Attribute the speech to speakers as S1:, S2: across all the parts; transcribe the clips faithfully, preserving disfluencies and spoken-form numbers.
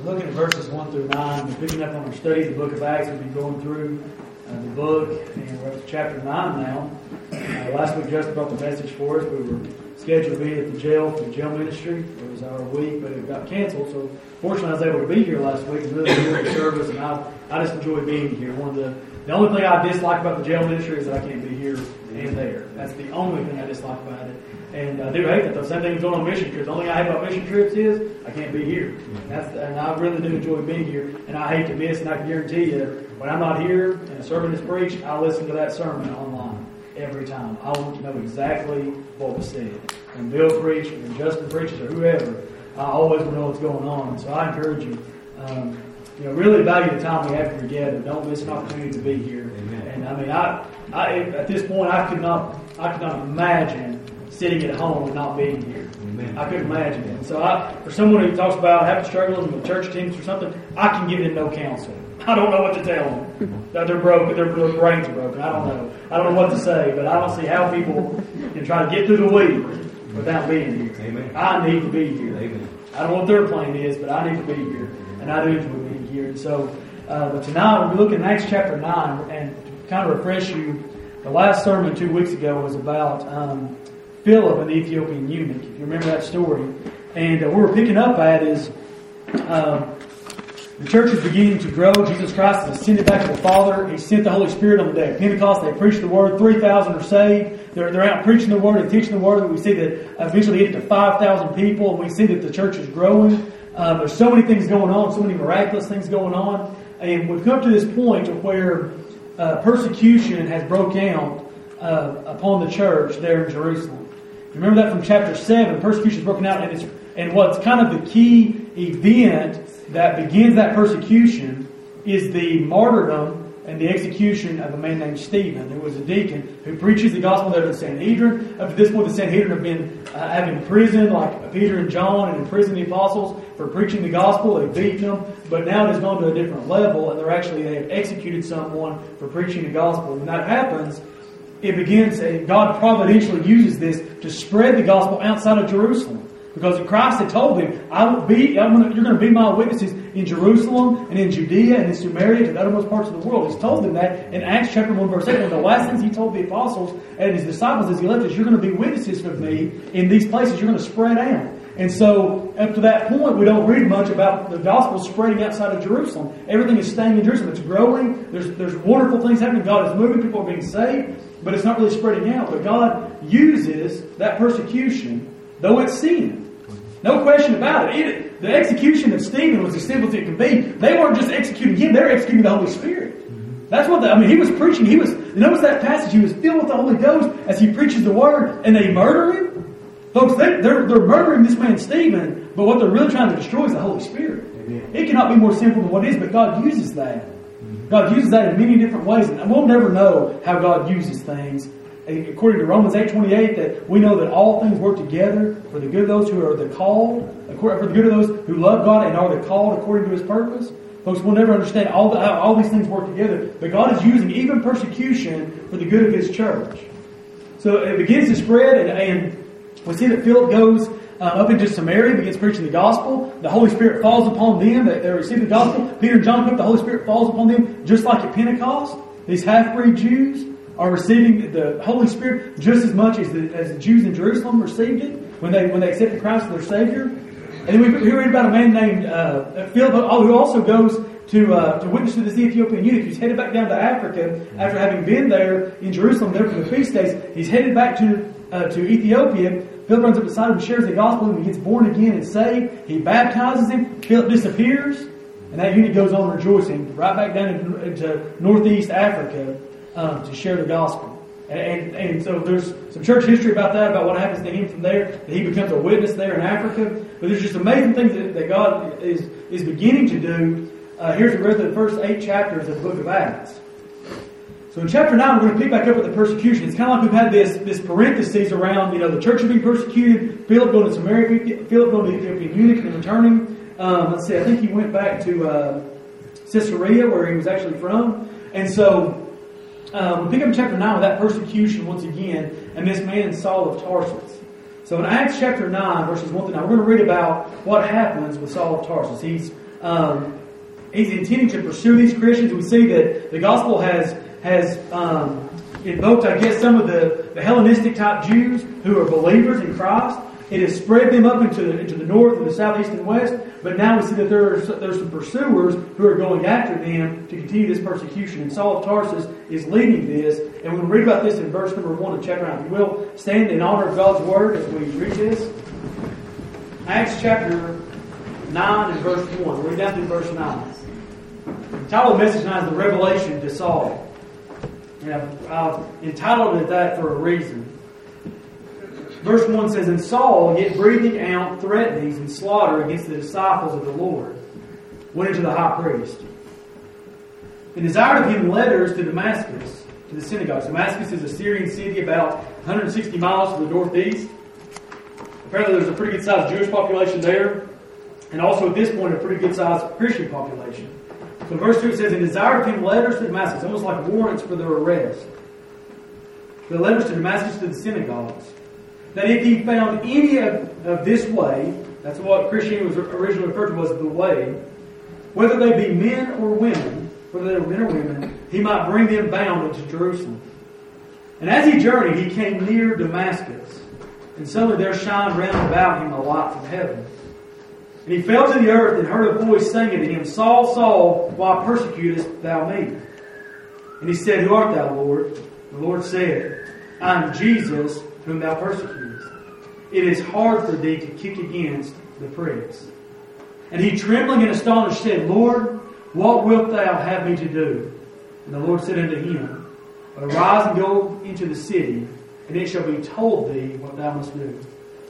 S1: looking at verses one through nine. We're picking up on our study of the book of Acts. We've been going through uh, the book, and we're up to chapter nine now. Uh, last week, Justin brought the message for us. We were scheduled to be at the jail for the jail ministry. It was our week, but it got canceled. So, fortunately, I was able to be here last week and really enjoyed the service, and I, I just enjoyed being here. One of the, the only thing I dislike about the jail ministry is that I can't be here and there. That's the only thing I dislike about it. And I do hate that. The same thing going on mission trips. The only thing I hate about mission trips is I can't be here. That's the, and I really do enjoy being here. And I hate to miss, and I can guarantee you, when I'm not here and a sermon is preached, I listen to that sermon online every time. I want to know exactly what was said. When Bill preached, when Justin preaches, or whoever, I always want to know what's going on. So I encourage you, um, you know, really value the time we have together. Don't miss an opportunity to be here. Amen. And I mean, I, I at this point, I could not, I could not imagine sitting at home and not being here. Amen. I couldn't imagine it. So I, for someone who talks about having struggles with church teams or something, I can give them no counsel. I don't know what to tell them. That they're broken, their, their brains are broken. I don't know. I don't know what to say, but I don't see how people can try to get through the week without being here. Amen. I need to be here. Amen. I don't know what their plan is, but I need to be here. And I do enjoy being here. And so, uh, but tonight we'll be looking at Acts chapter nine, and to kind of refresh you, the last sermon two weeks ago was about um, Philip and the Ethiopian eunuch, if you remember that story. And uh, where we're picking up at is um, the church is beginning to grow. Jesus Christ has ascended back to the Father. He sent the Holy Spirit on the day of Pentecost. They preached the Word. three thousand are saved. They're, they're out preaching the Word and teaching the Word. We see that eventually get to five thousand people, and we see that the church is growing. Um, there's so many things going on, so many miraculous things going on. And we've come to this point to where uh, persecution has broke out uh, upon the church there in Jerusalem. Remember that from chapter seven, persecution is broken out, and it's and what's kind of the key event that begins that persecution is the martyrdom and the execution of a man named Stephen, who was a deacon who preaches the gospel there to the Sanhedrin. Up to this point, the Sanhedrin have been uh, have imprisoned like Peter and John and imprisoned the apostles for preaching the gospel. They've beaten them, but now it has gone to a different level, and they're actually they have executed someone for preaching the gospel. When that happens, it begins, God providentially uses this to spread the gospel outside of Jerusalem. Because Christ had told them, I will be, I'm gonna, you're going to be my witnesses in Jerusalem and in Judea and in Samaria to the uttermost parts of the world. He's told them that in Acts chapter one verse eight. One of the last things He told the apostles and His disciples as He left is, you're going to be witnesses of me in these places. You're going to spread out. And so, up to that point, we don't read much about the gospel spreading outside of Jerusalem. Everything is staying in Jerusalem. It's growing. There's, there's wonderful things happening. God is moving. People are being saved. But it's not really spreading out. But God uses that persecution, though it's sin. No question about it. it. The execution of Stephen was as simple as it can be. They weren't just executing him, they were executing the Holy Spirit. That's what the, I mean, he was preaching. He was, notice that passage, he was filled with the Holy Ghost as he preaches the word, and they murder him. Folks, they, they're, they're murdering this man Stephen, but what they're really trying to destroy is the Holy Spirit. Amen. It cannot be more simple than what it is, but God uses that. God uses that in many different ways, and we'll never know how God uses things. According to Romans eight twenty-eight, that we know that all things work together for the good of those who are the called, for the good of those who love God and are the called according to His purpose. Folks, we'll never understand all the, how all these things work together, but God is using even persecution for the good of His church. So it begins to spread, and, and we see that Philip goes uh, up into Samaria, begins preaching the gospel. The Holy Spirit falls upon them. They, they receive the gospel. Peter and John, the Holy Spirit falls upon them, just like at Pentecost. These half-breed Jews are receiving the Holy Spirit just as much as the, as the Jews in Jerusalem received it when they when they accepted Christ as their Savior. And then we, we read about a man named uh, Philip, who also goes to uh, to witness to this Ethiopian eunuch. He's headed back down to Africa after having been there in Jerusalem there for the feast days. He's headed back to uh, to Ethiopia. Philip runs up beside him, shares the gospel, and he gets born again and saved. He baptizes him. Philip disappears, and that eunuch goes on rejoicing right back down into, into northeast Africa. Um, to share the gospel. And, and and so there's some church history about that, about what happens to him from there, that he becomes a witness there in Africa. But there's just amazing things that, that God is, is beginning to do. Uh, here's the rest of the first eight chapters of the book of Acts. So in chapter nine, we're going to pick back up with the persecution. It's kind of like we've had this, this parentheses around, you know, the church is being persecuted, Philip going to Samaria, Philip going to the Ethiopian eunuch and returning. Um, let's see, I think he went back to uh, Caesarea, where he was actually from. And so Um, we pick up in chapter nine with that persecution once again, and this man Saul of Tarsus. So in Acts chapter nine, verses one to nine, we're going to read about what happens with Saul of Tarsus. He's um, he's intending to pursue these Christians. We see that the gospel has has um, invoked, I guess, some of the, the Hellenistic type Jews who are believers in Christ. It has spread them up into the, into the north and the south, east, and west. But now we see that there are, there's some pursuers who are going after them to continue this persecution. And Saul of Tarsus is leading this. And we'll read about this in verse number one of chapter nine. If you will, stand in honor of God's word as we read this. Acts chapter nine and verse one. We'll read down through verse nine. The title of the message tonight is The Revelation to Saul. And I've, I've entitled it that for a reason. Verse one says, And Saul, yet breathing out threatenings and slaughter against the disciples of the Lord, went into the high priest, and desired of him letters to Damascus, to the synagogues. Damascus is a Syrian city about one hundred sixty miles to the northeast. Apparently there's a pretty good sized Jewish population there, and also at this point a pretty good sized Christian population. So verse two says, And desired of him letters to Damascus, almost like warrants for their arrest. The letters to Damascus to the synagogues, that if he found any of, of this way, that's what Christianity was originally referred to as the way, whether they be men or women, whether they were men or women, he might bring them bound into Jerusalem. And as he journeyed, he came near Damascus, and suddenly there shined round about him a light from heaven. And he fell to the earth and heard a voice saying to him, Saul, Saul, why persecutest thou me? And he said, Who art thou, Lord? The Lord said, I am Jesus, whom thou persecutest. It is hard for thee to kick against the pricks. And he, trembling and astonished, said, Lord, what wilt thou have me to do? And the Lord said unto him, Arise and go into the city, and it shall be told thee what thou must do.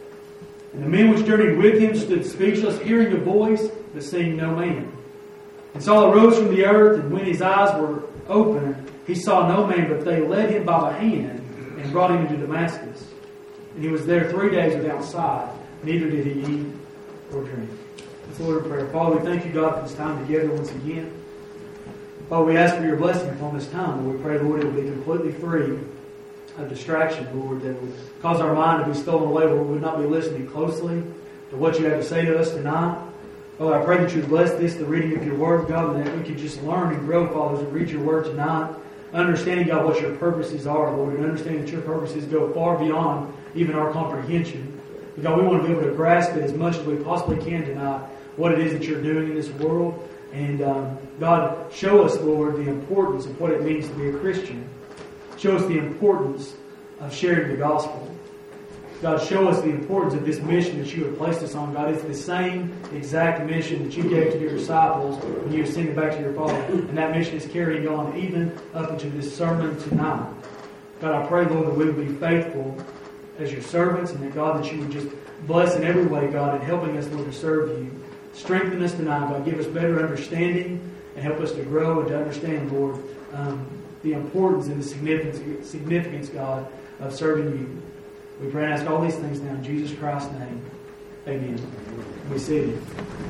S1: And the men which journeyed with him stood speechless, hearing a voice, but seeing no man. And Saul arose from the earth, and when his eyes were opened, he saw no man, but they led him by the hand and brought him into Damascus. And he was there three days without sight, neither did he eat or drink. Let's Lord of prayer. Father, we thank you, God, for this time together once again. Father, we ask for your blessing upon this time. Lord, we pray, Lord, it will be completely free of distraction, Lord, that would cause our mind to be stolen away, where we would not be listening closely to what you have to say to us tonight. Father, I pray that you would bless this, the reading of your word, God, and that we could just learn and grow, Father, as we read your word tonight. Understanding, God, what your purposes are, Lord, and understanding that your purposes go far beyond even our comprehension. But God, we want to be able to grasp it as much as we possibly can tonight, what it is that you're doing in this world. And um, God, show us, Lord, the importance of what it means to be a Christian. Show us the importance of sharing the gospel. God, show us the importance of this mission that you have placed us on. God, it's the same exact mission that you gave to your disciples when you ascended back to your Father. And that mission is carrying on even up into this sermon tonight. God, I pray, Lord, that we would be faithful as your servants, and that, God, that you would just bless in every way, God, in helping us, Lord, to serve you. Strengthen us tonight, God. Give us better understanding and help us to grow and to understand, Lord, um, the importance and the significance, significance, God, of serving you. We pray and ask all these things now in Jesus Christ's name. Amen. We see you.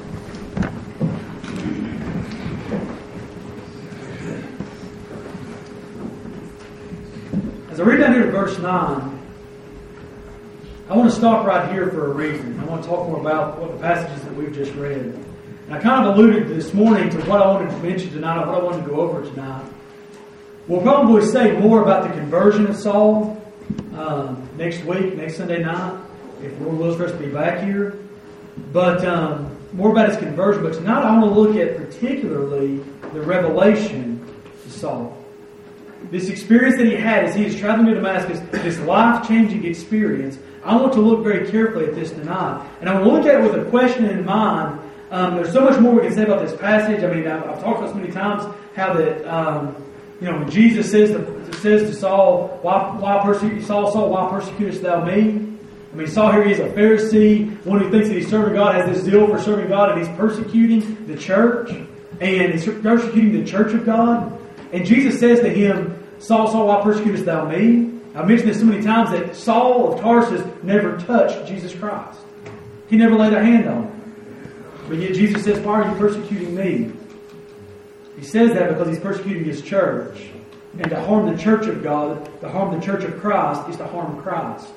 S1: As I read down here to verse nine, I want to stop right here for a reason. I want to talk more about what the passages that we've just read. And I kind of alluded this morning to what I wanted to mention tonight, what I wanted to go over tonight. We'll probably say more about the conversion of Saul um, next week, next Sunday night, if Lord wills for us to be back here. But um, more about his conversion. But tonight I want to look at particularly the revelation to Saul. This experience that he had as he is traveling to Damascus, this life-changing experience. I want to look very carefully at this tonight. And I want to look at it with a question in mind. Um, there's so much more we can say about this passage. I mean, I've, I've talked about so many times how that, um, you know, when Jesus says to, says to Saul, why, why persecute Saul, Saul, why persecutest thou me? I mean, Saul here, he is a Pharisee, one who thinks that he's serving God, has this zeal for serving God, and he's persecuting the church, and he's persecuting the church of God. And Jesus says to him, Saul, Saul, why persecutest thou me? I've mentioned this so many times that Saul of Tarsus never touched Jesus Christ. He never laid a hand on him. But yet Jesus says, why are you persecuting me? He says that because he's persecuting his church. And to harm the church of God, to harm the church of Christ, is to harm Christ.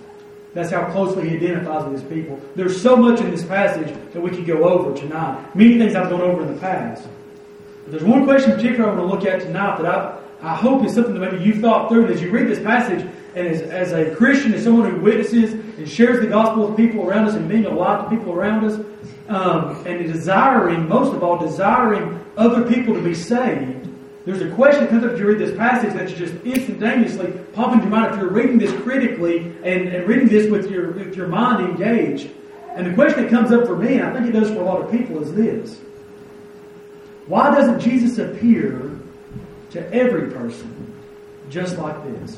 S1: That's how closely he identifies with his people. There's so much in this passage that we could go over tonight. Many things I've gone over in the past. But there's one question in particular I want to look at tonight that I, I hope is something that maybe you've thought through. And as you read this passage, and as, as a Christian, as someone who witnesses and shares the gospel with people around us and being a light to people around us, um, and desiring, most of all, desiring other people to be saved, there's a question that comes up as you read this passage that's just instantaneously popping into your mind if you're reading this critically and, and reading this with your, with your mind engaged. And the question that comes up for me, and I think it does for a lot of people, is this. Why doesn't Jesus appear to every person just like this?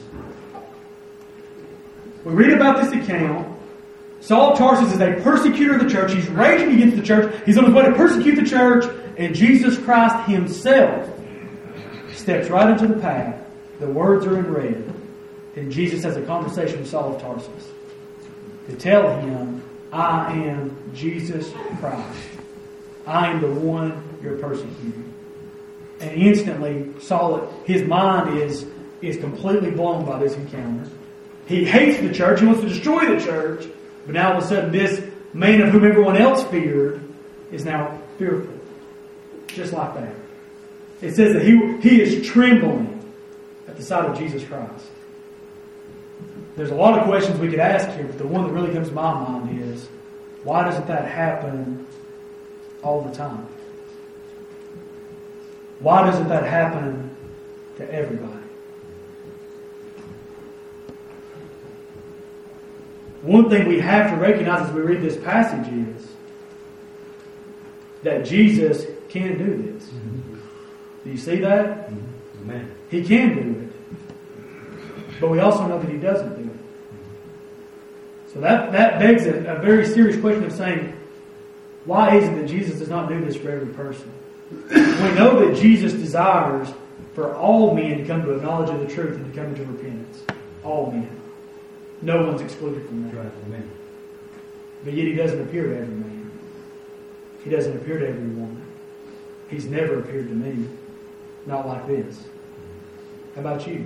S1: We read about this account. Saul of Tarsus is a persecutor of the church. He's raging against the church. He's on his way to persecute the church. And Jesus Christ himself steps right into the path. The words are in red. And Jesus has a conversation with Saul of Tarsus to tell him, I am Jesus Christ. I am the one you're persecuting. And instantly, Saul, his mind is, is completely blown by this encounter. He hates the church. He wants to destroy the church. But now all of a sudden, this man of whom everyone else feared is now fearful. Just like that. It says that he, he is trembling at the sight of Jesus Christ. There's a lot of questions we could ask here, but the one that really comes to my mind is, why doesn't that happen all the time? Why doesn't that happen to everybody? One thing we have to recognize as we read this passage is that Jesus can do this. Mm-hmm. Do you see that? Mm-hmm. Amen. He can do it. But we also know that He doesn't do it. So that, that begs a, a very serious question of saying, why is it that Jesus does not do this for every person? We know that Jesus desires for all men to come to a knowledge of the truth and to come into repentance. All men. No one's excluded from that. Right. Amen. But yet He doesn't appear to every man. He doesn't appear to every woman. He's never appeared to me. Not like this. How about you?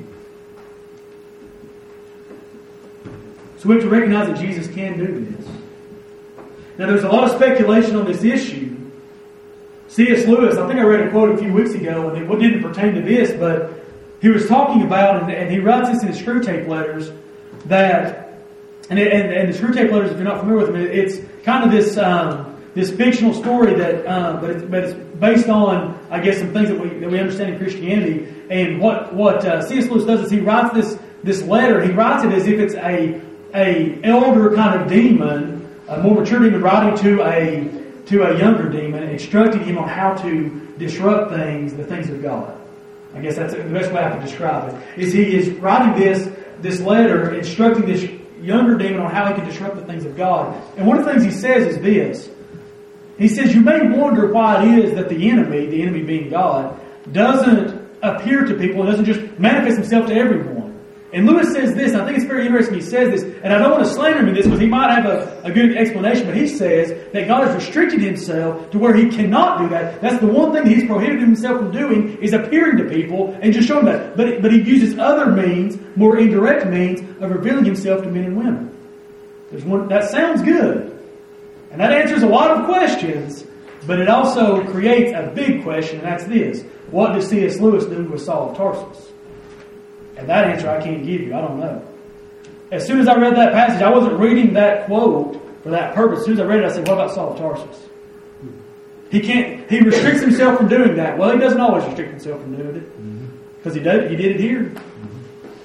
S1: So we have to recognize that Jesus can do this. Now there's a lot of speculation on this issue. C S Lewis, I think I read a quote a few weeks ago, and it didn't pertain to this, but he was talking about, and, and he writes this in his Screw Tape Letters, that, and, and, and the Screw Tape Letters, if you're not familiar with them, it's kind of this um, this fictional story that, um, but, it's, but it's based on, I guess, some things that we that we understand in Christianity. And what what uh, C S Lewis does is he writes this this letter. He writes it as if it's a a elder kind of demon, a more mature demon, writing to a to a younger demon, instructing him on how to disrupt things, the things of God. I guess that's the best way I can describe it. Is he is writing this this letter, instructing this younger demon on how he can disrupt the things of God. And one of the things he says is this. He says, you may wonder why it is that the enemy, the enemy being God, doesn't appear to people and doesn't just manifest himself to everyone. And Lewis says this, and I think it's very interesting he says this, and I don't want to slander him in this because he might have a, a good explanation, but he says that God has restricted himself to where he cannot do that. That's the one thing that he's prohibited himself from doing, is appearing to people and just showing that. But, but he uses other means, more indirect means, of revealing himself to men and women. There's one that sounds good. And that answers a lot of questions, but it also creates a big question, and that's this. What does C S Lewis do with Saul of Tarsus? And that answer I can't give you. I don't know. As soon as I read that passage, I wasn't reading that quote for that purpose. As soon as I read it, I said, what about Saul of Tarsus? He can't, he restricts himself from doing that. Well, he doesn't always restrict himself from doing it. Because he did, he did it here. Mm-hmm.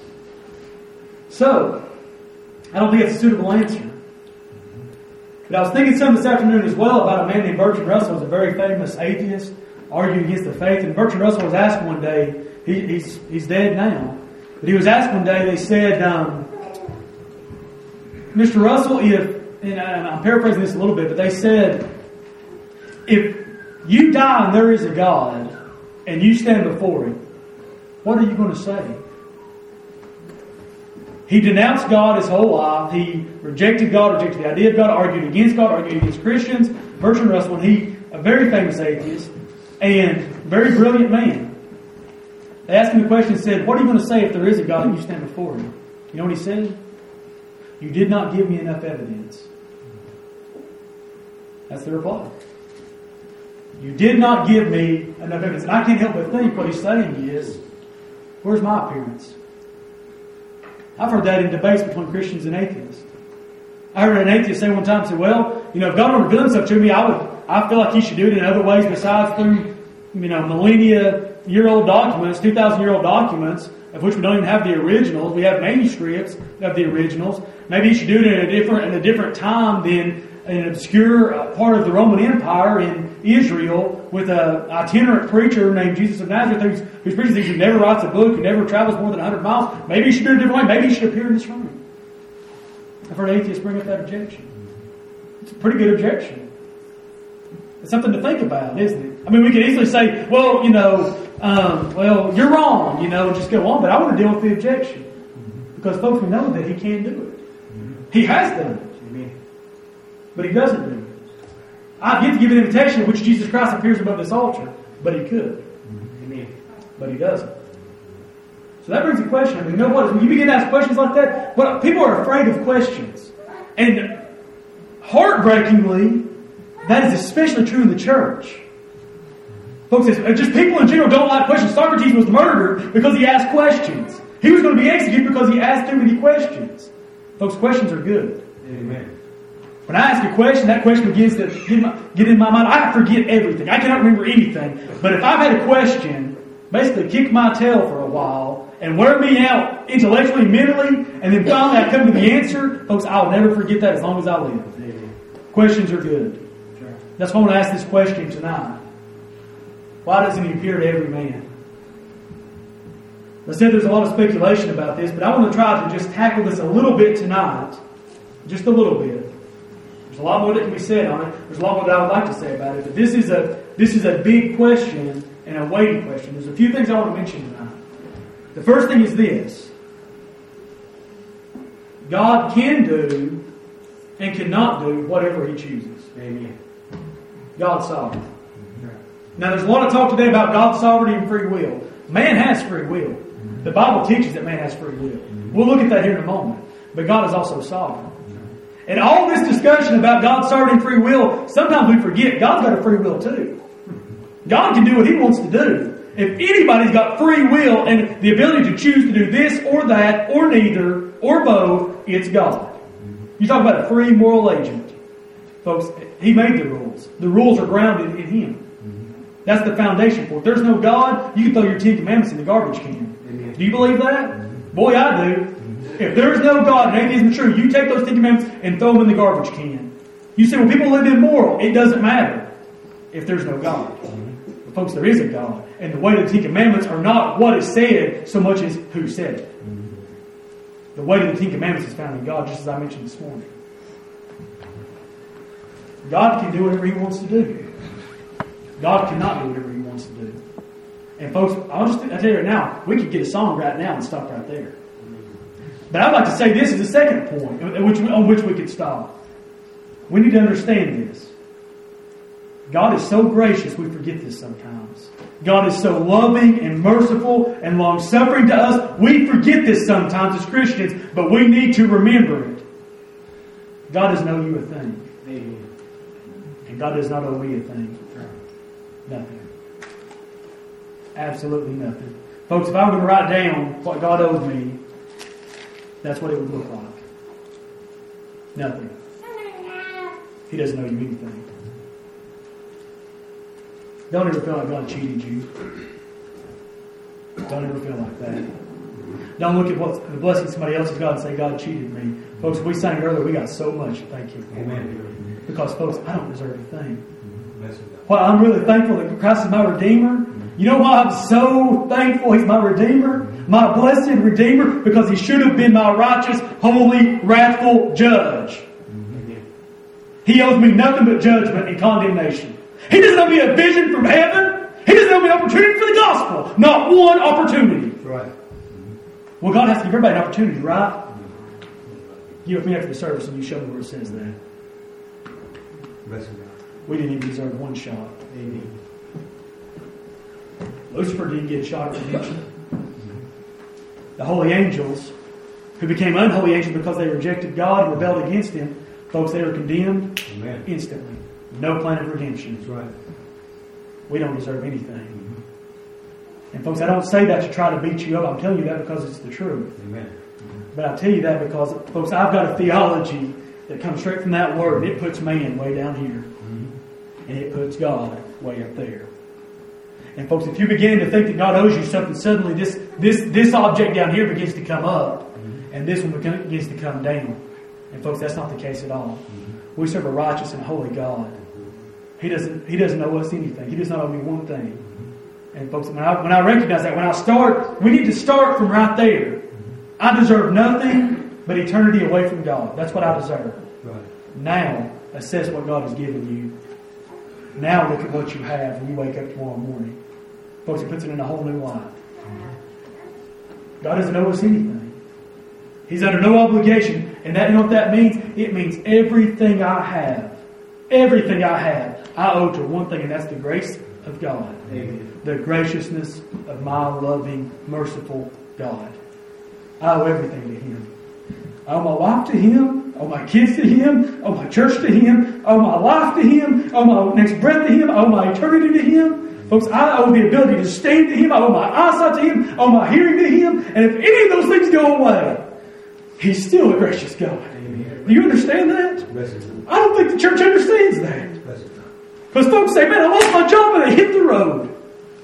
S1: So, I don't think it's a suitable answer. But I was thinking some this afternoon as well about a man named Bertrand Russell, who's a very famous atheist, arguing against the faith. And Bertrand Russell was asked one day, he, he's he's dead now, but he was asked one day, they said, um, Mister Russell, if, and I'm paraphrasing this a little bit, but they said, if you die and there is a God, and you stand before Him, what are you going to say? He denounced God his whole life. He rejected God, rejected the idea of God, argued against God, argued against Christians. Bertrand Russell, he a very famous atheist and very brilliant man. They asked him the question and said, what are you going to say if there is a God and you stand before Him? You know what he said? You did not give me enough evidence. That's the reply. You did not give me enough evidence. And I can't help but think what he's saying is, where's my appearance? I've heard that in debates between Christians and atheists. I heard an atheist say one time, say, well, you know, if God were to reveal himself to me, I would, I feel like he should do it in other ways besides through, you know, millennia-year-old documents, two thousand year old documents, of which we don't even have the originals. We have manuscripts of the originals. Maybe he should do it in a different, in a different time than an obscure uh, part of the Roman Empire in Israel with an itinerant preacher named Jesus of Nazareth who's, who's preaching things, who never writes a book, who never travels more than one hundred miles. Maybe he should do it a different way. Maybe he should appear in this room. I've heard atheists bring up that objection. It's a pretty good objection. It's something to think about, isn't it? I mean, we could easily say, well, you know, um, well, you're wrong, you know, just go on. But I want to deal with the objection. Because, folks, we know that he can do it. He has done it. But he doesn't do it. I've yet to give an invitation in which Jesus Christ appears above this altar. But he could. But he doesn't. So that brings a question. I mean, you know what? When you begin to ask questions like that, well, people are afraid of questions. And heartbreakingly, that is especially true in the church. Folks, just people in general don't like questions. Socrates was murdered because he asked questions. He was going to be executed because he asked too many questions. Folks, questions are good.
S2: Amen.
S1: When I ask a question, that question begins to get in, my, get in my mind. I forget everything. I cannot remember anything. But if I've had a question, basically kick my tail for a while and wear me out intellectually, mentally, and then finally I come to the answer, folks, I'll never forget that as long as I live.
S2: Amen.
S1: Questions are good.
S2: Sure.
S1: That's why I want to ask this question tonight. Why doesn't he appear to every man? I said there's a lot of speculation about this, but I want to try to just tackle this a little bit tonight. Just a little bit. There's a lot more that can be said on it. There's a lot more that I would like to say about it. But this is a this is a big question and a weighty question. There's a few things I want to mention tonight. The first thing is this. God can do and cannot do whatever He chooses.
S2: Amen.
S1: God's sovereign. Now there's a lot of talk today about God's sovereignty and free will. Man has free will. The Bible teaches that man has free will. We'll look at that here in a moment. But God is also sovereign. And all this discussion about God's sovereignty and free will, sometimes we forget God's got a free will too. God can do what He wants to do. If anybody's got free will and the ability to choose to do this or that or neither or both, it's God. You talk about a free moral agent. Folks, He made the rules. The rules are grounded in Him. That's the foundation for it. If there's no God, you can throw your Ten Commandments in the garbage can.
S2: Amen.
S1: Do you believe that? Boy, I do. If there's no God and atheism is true, you take those Ten Commandments and throw them in the garbage can. You say, well, people live immoral. It doesn't matter if there's no God. But folks, there is a God. And the weight of the Ten Commandments are not what is said so much as who said it. The weight of the Ten Commandments is found in God, just as I mentioned this morning. God can do whatever He wants to do. God cannot do whatever He wants to do. And folks, I'll just I tell you right now, we could get a song right now and stop right there. But I'd like to say this is the second point on which, on which we could stop. We need to understand this. God is so gracious, we forget this sometimes. God is so loving and merciful and long-suffering to us. We forget this sometimes as Christians, but we need to remember it. God doesn't owe you a thing.
S2: Amen.
S1: And God does not owe me a thing. Nothing. Absolutely nothing. Folks, if I were going to write down what God owes me, that's what it would look like. Nothing. He doesn't owe you anything. Don't ever feel like God cheated you. Don't ever feel like that. Don't look at what the blessing somebody else has got and say, God cheated me. Folks, we sang earlier, we got so much to thank Him for.
S2: Amen.
S1: Because, folks, I don't deserve a thing. Well, I'm really thankful that Christ is my Redeemer. You know why I'm so thankful He's my Redeemer? My blessed Redeemer? Because He should have been my righteous, holy, wrathful judge. He owes me nothing but judgment and condemnation. He doesn't owe me a vision from heaven. He doesn't owe me an opportunity for the gospel. Not one opportunity.
S2: Right.
S1: Well, God has to give everybody an opportunity, right? You with me after the service and you show me where it says that. We didn't even deserve one shot.
S2: Amen.
S1: Lucifer didn't get a shot at redemption. The holy angels who became unholy angels because they rejected God and rebelled against Him, folks, they were condemned Amen. Instantly. No plan of redemption.
S2: That's right.
S1: We don't deserve anything. Mm-hmm. And folks, I don't say that to try to beat you up. I'm telling you that because it's the truth.
S2: Amen. Mm-hmm.
S1: But I tell you that because, folks, I've got a theology that comes straight from that Word. It puts man way down here. Mm-hmm. And it puts God way up there. And folks, if you begin to think that God owes you something, suddenly this this this object down here begins to come up, mm-hmm. and this one begins to come down. And folks, that's not the case at all. Mm-hmm. We serve a righteous and holy God. He doesn't He doesn't owe us anything. He does not owe me one thing. Mm-hmm. And folks, when I when I recognize that, when I start, we need to start from right there. Mm-hmm. I deserve nothing but eternity away from God. That's what I deserve. Right. Now, assess what God has given you. Now look at what you have when you wake up tomorrow morning. Folks, He puts it in a whole new light. God doesn't owe us anything. He's under no obligation. And that, you know what that means? It means everything I have, everything I have, I owe to one thing, and that's the grace of God. Amen. The graciousness of my loving, merciful God. I owe everything to Him. I owe my wife to Him. I owe my kids to Him. I owe my church to Him. I owe my life to Him. I owe my next breath to Him. I owe my eternity to Him. Folks, I owe the ability to stand to Him. I owe my eyesight to Him. I owe my hearing to Him. And if any of those things go away, He's still a gracious God. Amen. Do you understand that? I don't think the church understands that. Because folks say, man, I lost my job and I hit the road.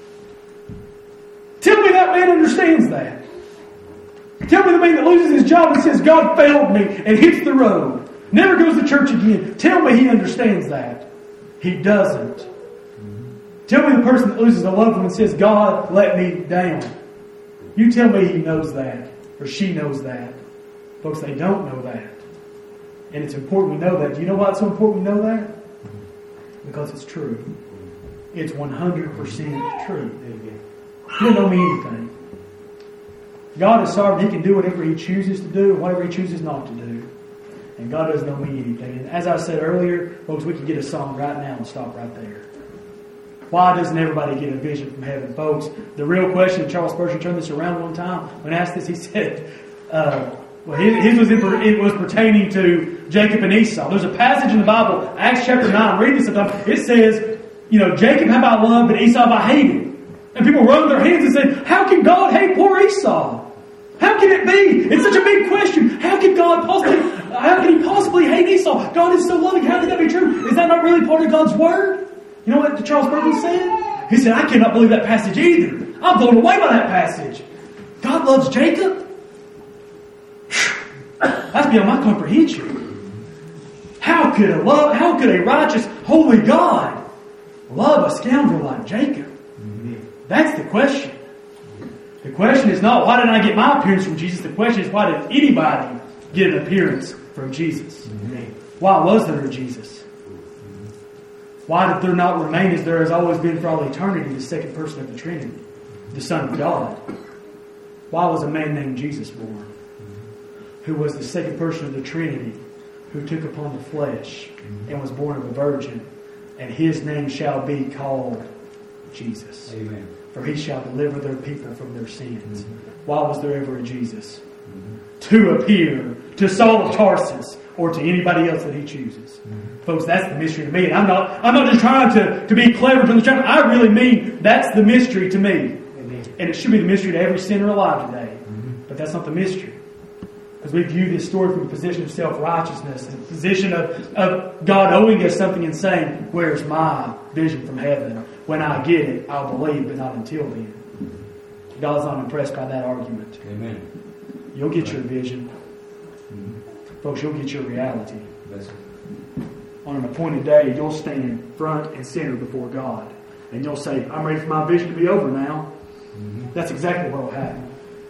S1: Tell me that man understands that. Tell me the man that loses his job and says, God failed me, and hits the road. Never goes to church again. Tell me he understands that. He doesn't. Mm-hmm. Tell me the person that loses a loved one and says, God let me down. You tell me he knows that, or she knows that. Folks, they don't know that. And it's important we know that. Do you know why it's so important we know that? Because it's true. It's one hundred percent true. He doesn't owe me anything. God is sovereign. He can do whatever He chooses to do and whatever He chooses not to do. And God doesn't owe me anything. And as I said earlier, folks, we can get a song right now and stop right there. Why doesn't everybody get a vision from heaven? Folks, the real question, Charles Spurgeon turned this around one time. When asked this, he said, uh, well, his, his was in, it was pertaining to Jacob and Esau. There's a passage in the Bible, Acts chapter nine, read this sometime. It says, you know, Jacob have I loved, but Esau have I hated. And people wrung their hands and said, how can God hate poor Esau? How can it be? It's such a big question. How can God possibly, how can He possibly hate Esau? God is so loving. How can that be true? Is that not really part of God's Word? You know what Charles Spurgeon said? He said, I cannot believe that passage either. I'm blown away by that passage. God loves Jacob? That's beyond my comprehension. How could a love, how could a righteous, holy God love a scoundrel like Jacob? That's the question. The question is not, why did I get my appearance from Jesus? The question is, why did anybody get an appearance from Jesus? Mm-hmm. Why was there a Jesus? Why did there not remain, as there has always been for all eternity, the second person of the Trinity, the Son of God? Why was a man named Jesus born, who was the second person of the Trinity, who took upon the flesh and was born of a virgin, and His name shall be called Jesus? Amen. For He shall deliver their people from their sins. Mm-hmm. Why was there ever a Jesus? Mm-hmm. To appear to Saul of Tarsus or to anybody else that He chooses. Mm-hmm. Folks, that's the mystery to me. And I'm not I'm not just trying to, to be clever to the church. I really mean that's the mystery to me. Amen. And it should be the mystery to every sinner alive today. Mm-hmm. But that's not the mystery. Because we view this story from a position of self-righteousness, and a position of, of God owing us something and saying, where's my vision from heaven? When I get it, I'll believe, but not until then. God's not impressed by that argument. Amen. You'll get your vision. Mm-hmm. Folks, you'll get your reality. Yes. On an appointed day, you'll stand front and center before God. And you'll say, I'm ready for my vision to be over now. Mm-hmm. That's exactly what will happen.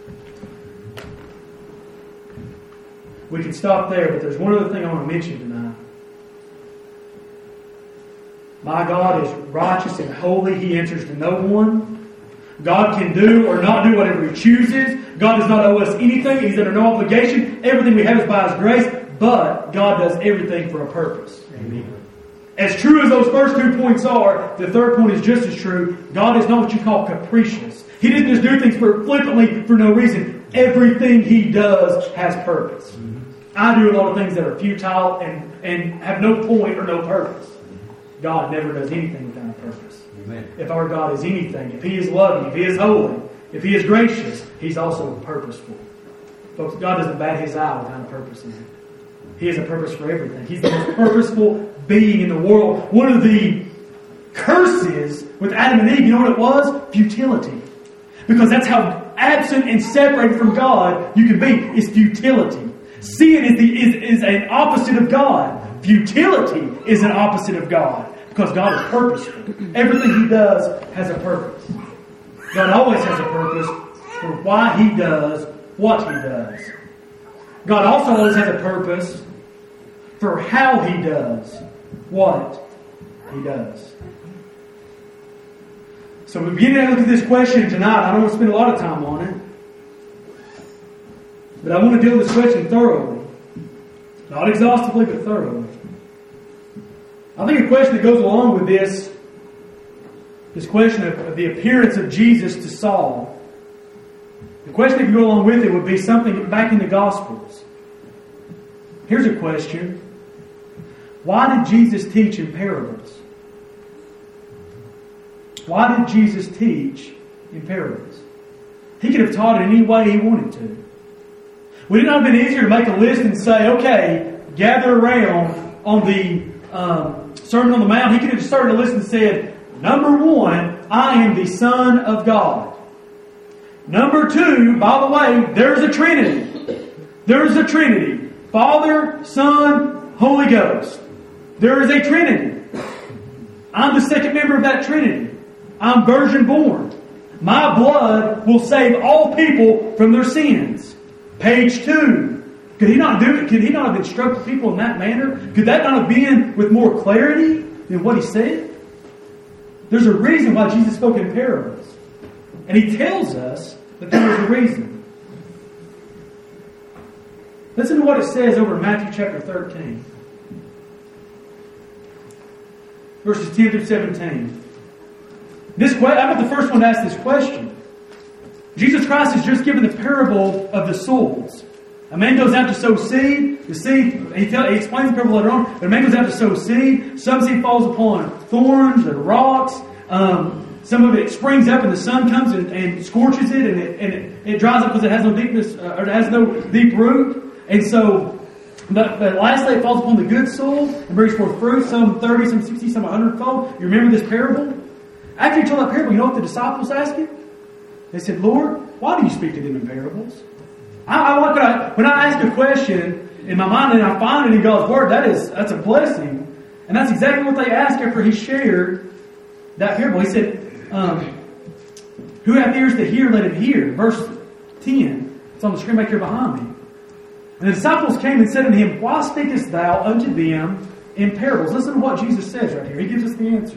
S1: We can stop there, but there's one other thing I want to mention tonight. My God is righteous and holy. He answers to no one. God can do or not do whatever He chooses. God does not owe us anything. He's under no obligation. Everything we have is by His grace. But God does everything for a purpose. Amen. As true as those first two points are, the third point is just as true. God is not what you call capricious. He didn't just do things for flippantly for no reason. Everything He does has purpose. I do a lot of things that are futile and, and have no point or no purpose. God never does anything without a purpose.
S2: Amen.
S1: If our God is anything, if He is loving, if He is holy, if He is gracious, He's also purposeful. Folks, God doesn't bat His eye without a purpose in it. He has a purpose for everything. He's the most purposeful being in the world. One of the curses with Adam and Eve, you know what it was? Futility. Because that's how absent and separated from God you can be, is futility. Sin is, the, is, is an opposite of God. Futility is an opposite of God. Because God is purposeful. Everything He does has a purpose. God always has a purpose for why He does what He does. God also always has a purpose for how He does what He does. So we begin to look at this question tonight. I don't want to spend a lot of time on it. But I want to deal with this question thoroughly. Not exhaustively, but thoroughly. I think a question that goes along with this, this question of, of the appearance of Jesus to Saul, the question that can go along with it would be something back in the Gospels. Here's a question. Why did Jesus teach in parables? Why did Jesus teach in parables? He could have taught it any way He wanted to. Would it not have been easier to make a list and say, okay, gather around on the um, Sermon on the Mount? He could have just started a list and said, number one, I am the Son of God. Number two, by the way, there's a Trinity. There's a Trinity. Father, Son, Holy Ghost. There is a Trinity. I'm the second member of that Trinity. I'm virgin born. My blood will save all people from their sins. Page two. Could he not do it? Could he not have instructed people in that manner? Could that not have been with more clarity than what he said? There's a reason why Jesus spoke in parables. And He tells us that there is a reason. Listen to what it says over in Matthew chapter thirteen. Verses ten through seventeen. This, I'm not the first one to ask this question. Jesus Christ has just given the parable of the soils. A man goes out to sow seed. The seed, he, tell, he explains the parable later on, but a man goes out to sow seed. Some seed falls upon thorns and rocks. Um, some of it springs up and the sun comes and, and scorches it, and it, and it, it dries up because it has no deepness, uh, or it has no deep root. And so, but, but lastly it falls upon the good soil and brings forth fruit, some thirty, some sixty, some a hundredfold. You remember this parable? After he told that parable, you know what the disciples asked Him? They said, Lord, why do you speak to them in parables? I, I, I, when I ask a question in my mind and I find it in God's Word, that is, that's a blessing. And that's exactly what they asked after He shared that parable. He said, um, who hath ears to hear, let him hear. Verse ten. It's on the screen back here behind me. And the disciples came and said unto Him, why speakest thou unto them in parables? Listen to what Jesus says right here. He gives us the answer.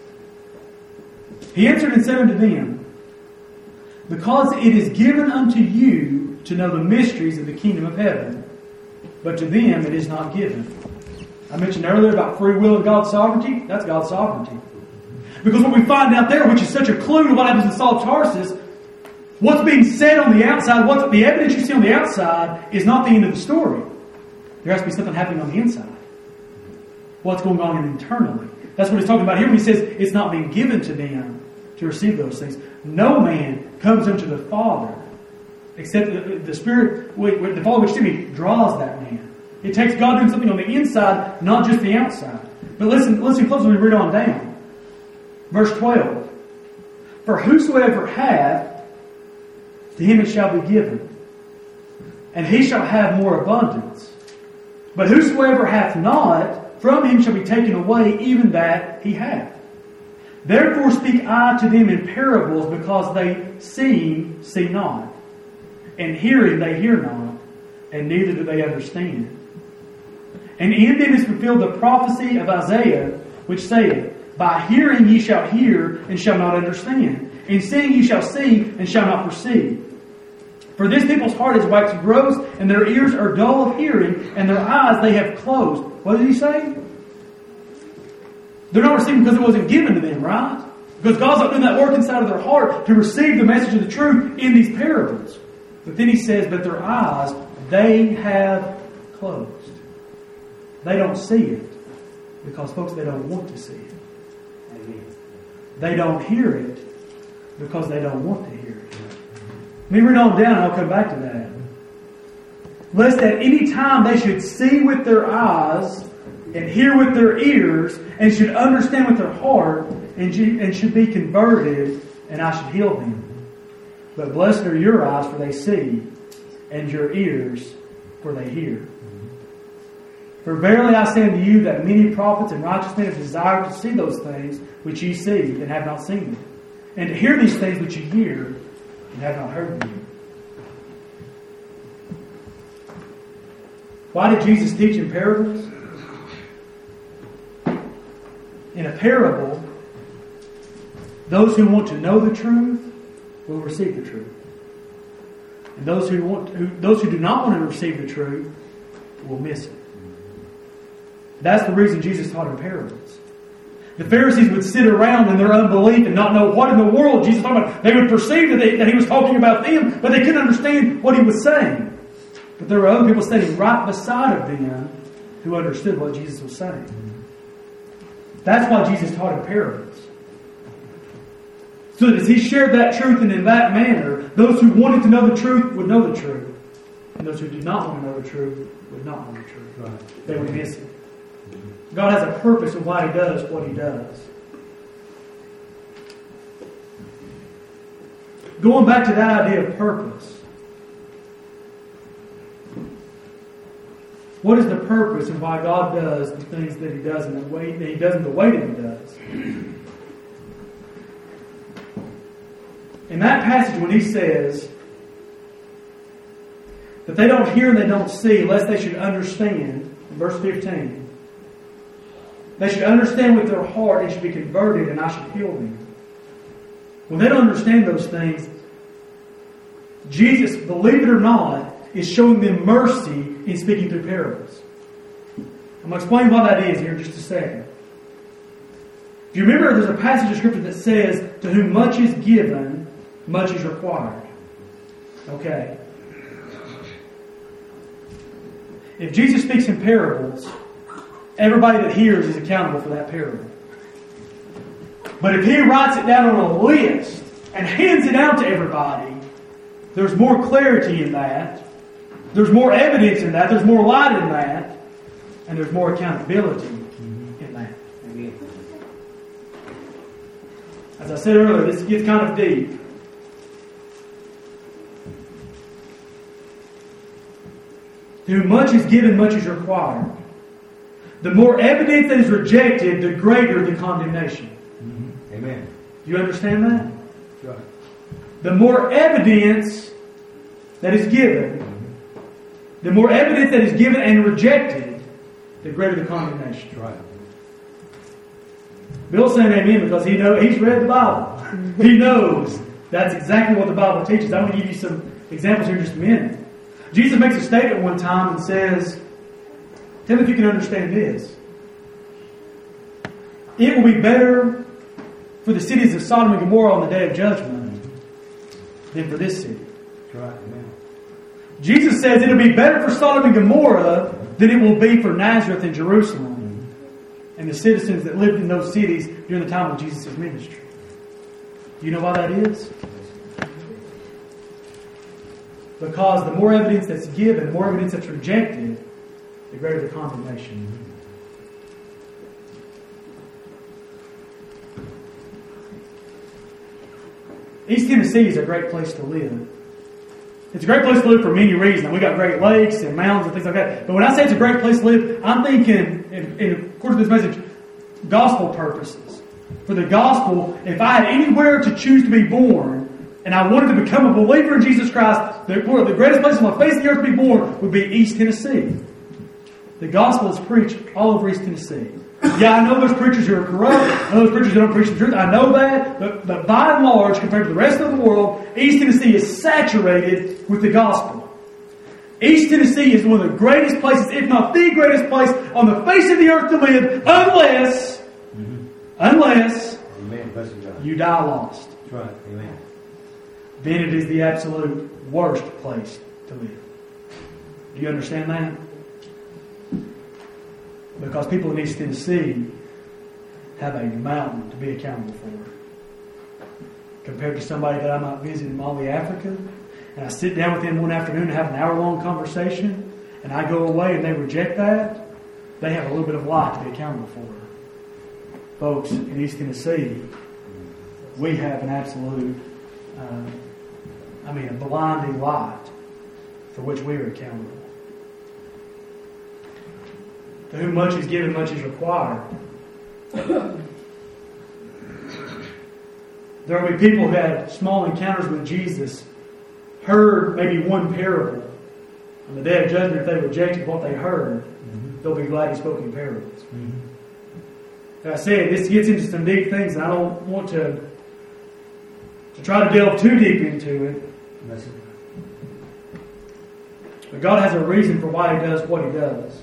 S1: He answered and said unto them, because it is given unto you to know the mysteries of the kingdom of heaven, but to them it is not given. I mentioned earlier about free will and God's sovereignty. That's God's sovereignty. Because what we find out there, which is such a clue to what happens in Saul of Tarsus, what's being said on the outside, what the evidence you see on the outside is not the end of the story. There has to be something happening on the inside. What's going on internally. That's what he's talking about here when he says it's not being given to them to receive those things. No man comes unto the Father except the, the Spirit, the Father which to me draws that man. It takes God doing something on the inside, not just the outside. But listen, listen closely when we read on down. Verse twelve. For whosoever hath, to him it shall be given, and he shall have more abundance. But whosoever hath not, from him shall be taken away even that he hath. Therefore speak I to them in parables, because they seeing see not, and hearing they hear not, and neither do they understand. And in them is fulfilled the prophecy of Isaiah, which saith, by hearing ye shall hear, and shall not understand. In seeing ye shall see, and shall not perceive. For this people's heart is waxed gross, and their ears are dull of hearing, and their eyes they have closed. What did he say? They're not receiving because it wasn't given to them, right? Because God's not doing that work inside of their heart to receive the message of the truth in these parables. But then he says, but their eyes, they have closed. They don't see it because, folks, they don't want to see it. Amen. They don't hear it because they don't want to hear it. Let me read on down and I'll come back to that. Lest at any time they should see with their eyes and hear with their ears and should understand with their heart and, and should be converted and I should heal them. But blessed are your eyes for they see and your ears for they hear. For verily I say unto you that many prophets and righteous men have desired to see those things which ye see and have not seen them, and to hear these things which ye hear and have not heard them. Why did Jesus teach in parables? In a parable, those who want to know the truth will receive the truth. And those who want who, those who do not want to receive the truth will miss it. That's the reason Jesus taught in parables. The Pharisees would sit around in their unbelief and not know what in the world Jesus was talking about. They would perceive that, they, that he was talking about them, but they couldn't understand what he was saying. But there were other people sitting right beside of them who understood what Jesus was saying. That's why Jesus taught in parables. So that as he shared that truth and in that manner, those who wanted to know the truth would know the truth. And those who did not want to know the truth would not know the truth. Right. They would miss it. God has a purpose in why he does what he does. Going back to that idea of purpose. What is the purpose and why God does the things that he does in the way that he does in the way that he does? In that passage when he says that they don't hear and they don't see lest they should understand, in verse fifteen, they should understand with their heart and should be converted and I should heal them. When they don't understand those things, Jesus, believe it or not, is showing them mercy in speaking through parables. I'm going to explain why that is here in just a second. If you remember, there's a passage of Scripture that says, to whom much is given, much is required. Okay. If Jesus speaks in parables, everybody that hears is accountable for that parable. But if he writes it down on a list and hands it out to everybody, there's more clarity in that. There's more evidence in that. There's more light in that. And there's more accountability in that. As I said earlier, this gets kind of deep. To whom much is given, much is required. The more evidence that is rejected, the greater the condemnation.
S2: Mm-hmm. Amen.
S1: Do you understand that?
S2: Right.
S1: The more evidence that is given, mm-hmm. the more evidence that is given and rejected, the greater the condemnation.
S2: Right.
S1: Bill's saying amen because he know he's read the Bible. He knows that's exactly what the Bible teaches. I'm going to give you some examples here in just a minute. Jesus makes a statement one time and says, tell me if you can understand this. It will be better for the cities of Sodom and Gomorrah on the day of judgment than for this city.
S2: Right, amen.
S1: Jesus says it'll be better for Sodom and Gomorrah than it will be for Nazareth and Jerusalem mm-hmm. and the citizens that lived in those cities during the time of Jesus' ministry. Do you know why that is? Because the more evidence that's given, the more evidence that's rejected, the greater the condemnation. East Tennessee is a great place to live. It's a great place to live for many reasons. We got great lakes and mountains and things like that. But when I say it's a great place to live, I'm thinking, in, in, according to this message, gospel purposes. For the gospel, if I had anywhere to choose to be born, and I wanted to become a believer in Jesus Christ, the, the greatest place on the face of the earth to be born would be East Tennessee. The gospel is preached all over East Tennessee. Yeah, I know there's preachers who are corrupt. I know there's preachers who don't preach the truth. I know that. But, but by and large, compared to the rest of the world, East Tennessee is saturated with the gospel. East Tennessee is one of the greatest places, if not the greatest place, on the face of the earth to live, unless, mm-hmm. unless
S2: Amen.
S1: you die lost.
S2: That's right. Amen.
S1: then it is the absolute worst place to live. Do you understand that? Because people in East Tennessee have a mountain to be accountable for. Compared to somebody that I might visit in Mali, Africa, and I sit down with them one afternoon and have an hour-long conversation, and I go away and they reject that, they have a little bit of light to be accountable for. Folks, in East Tennessee, we have an absolute, uh, I mean, a blinding light for which we are accountable. To whom much is given, much is required. There will be people who had small encounters with Jesus, heard maybe one parable. On the day of judgment, if they rejected what they heard, mm-hmm. they'll be glad he spoke in parables. Mm-hmm. As I said, this gets into some deep things, and I don't want to, to try to delve too deep into it. But God has a reason for why He does what He does.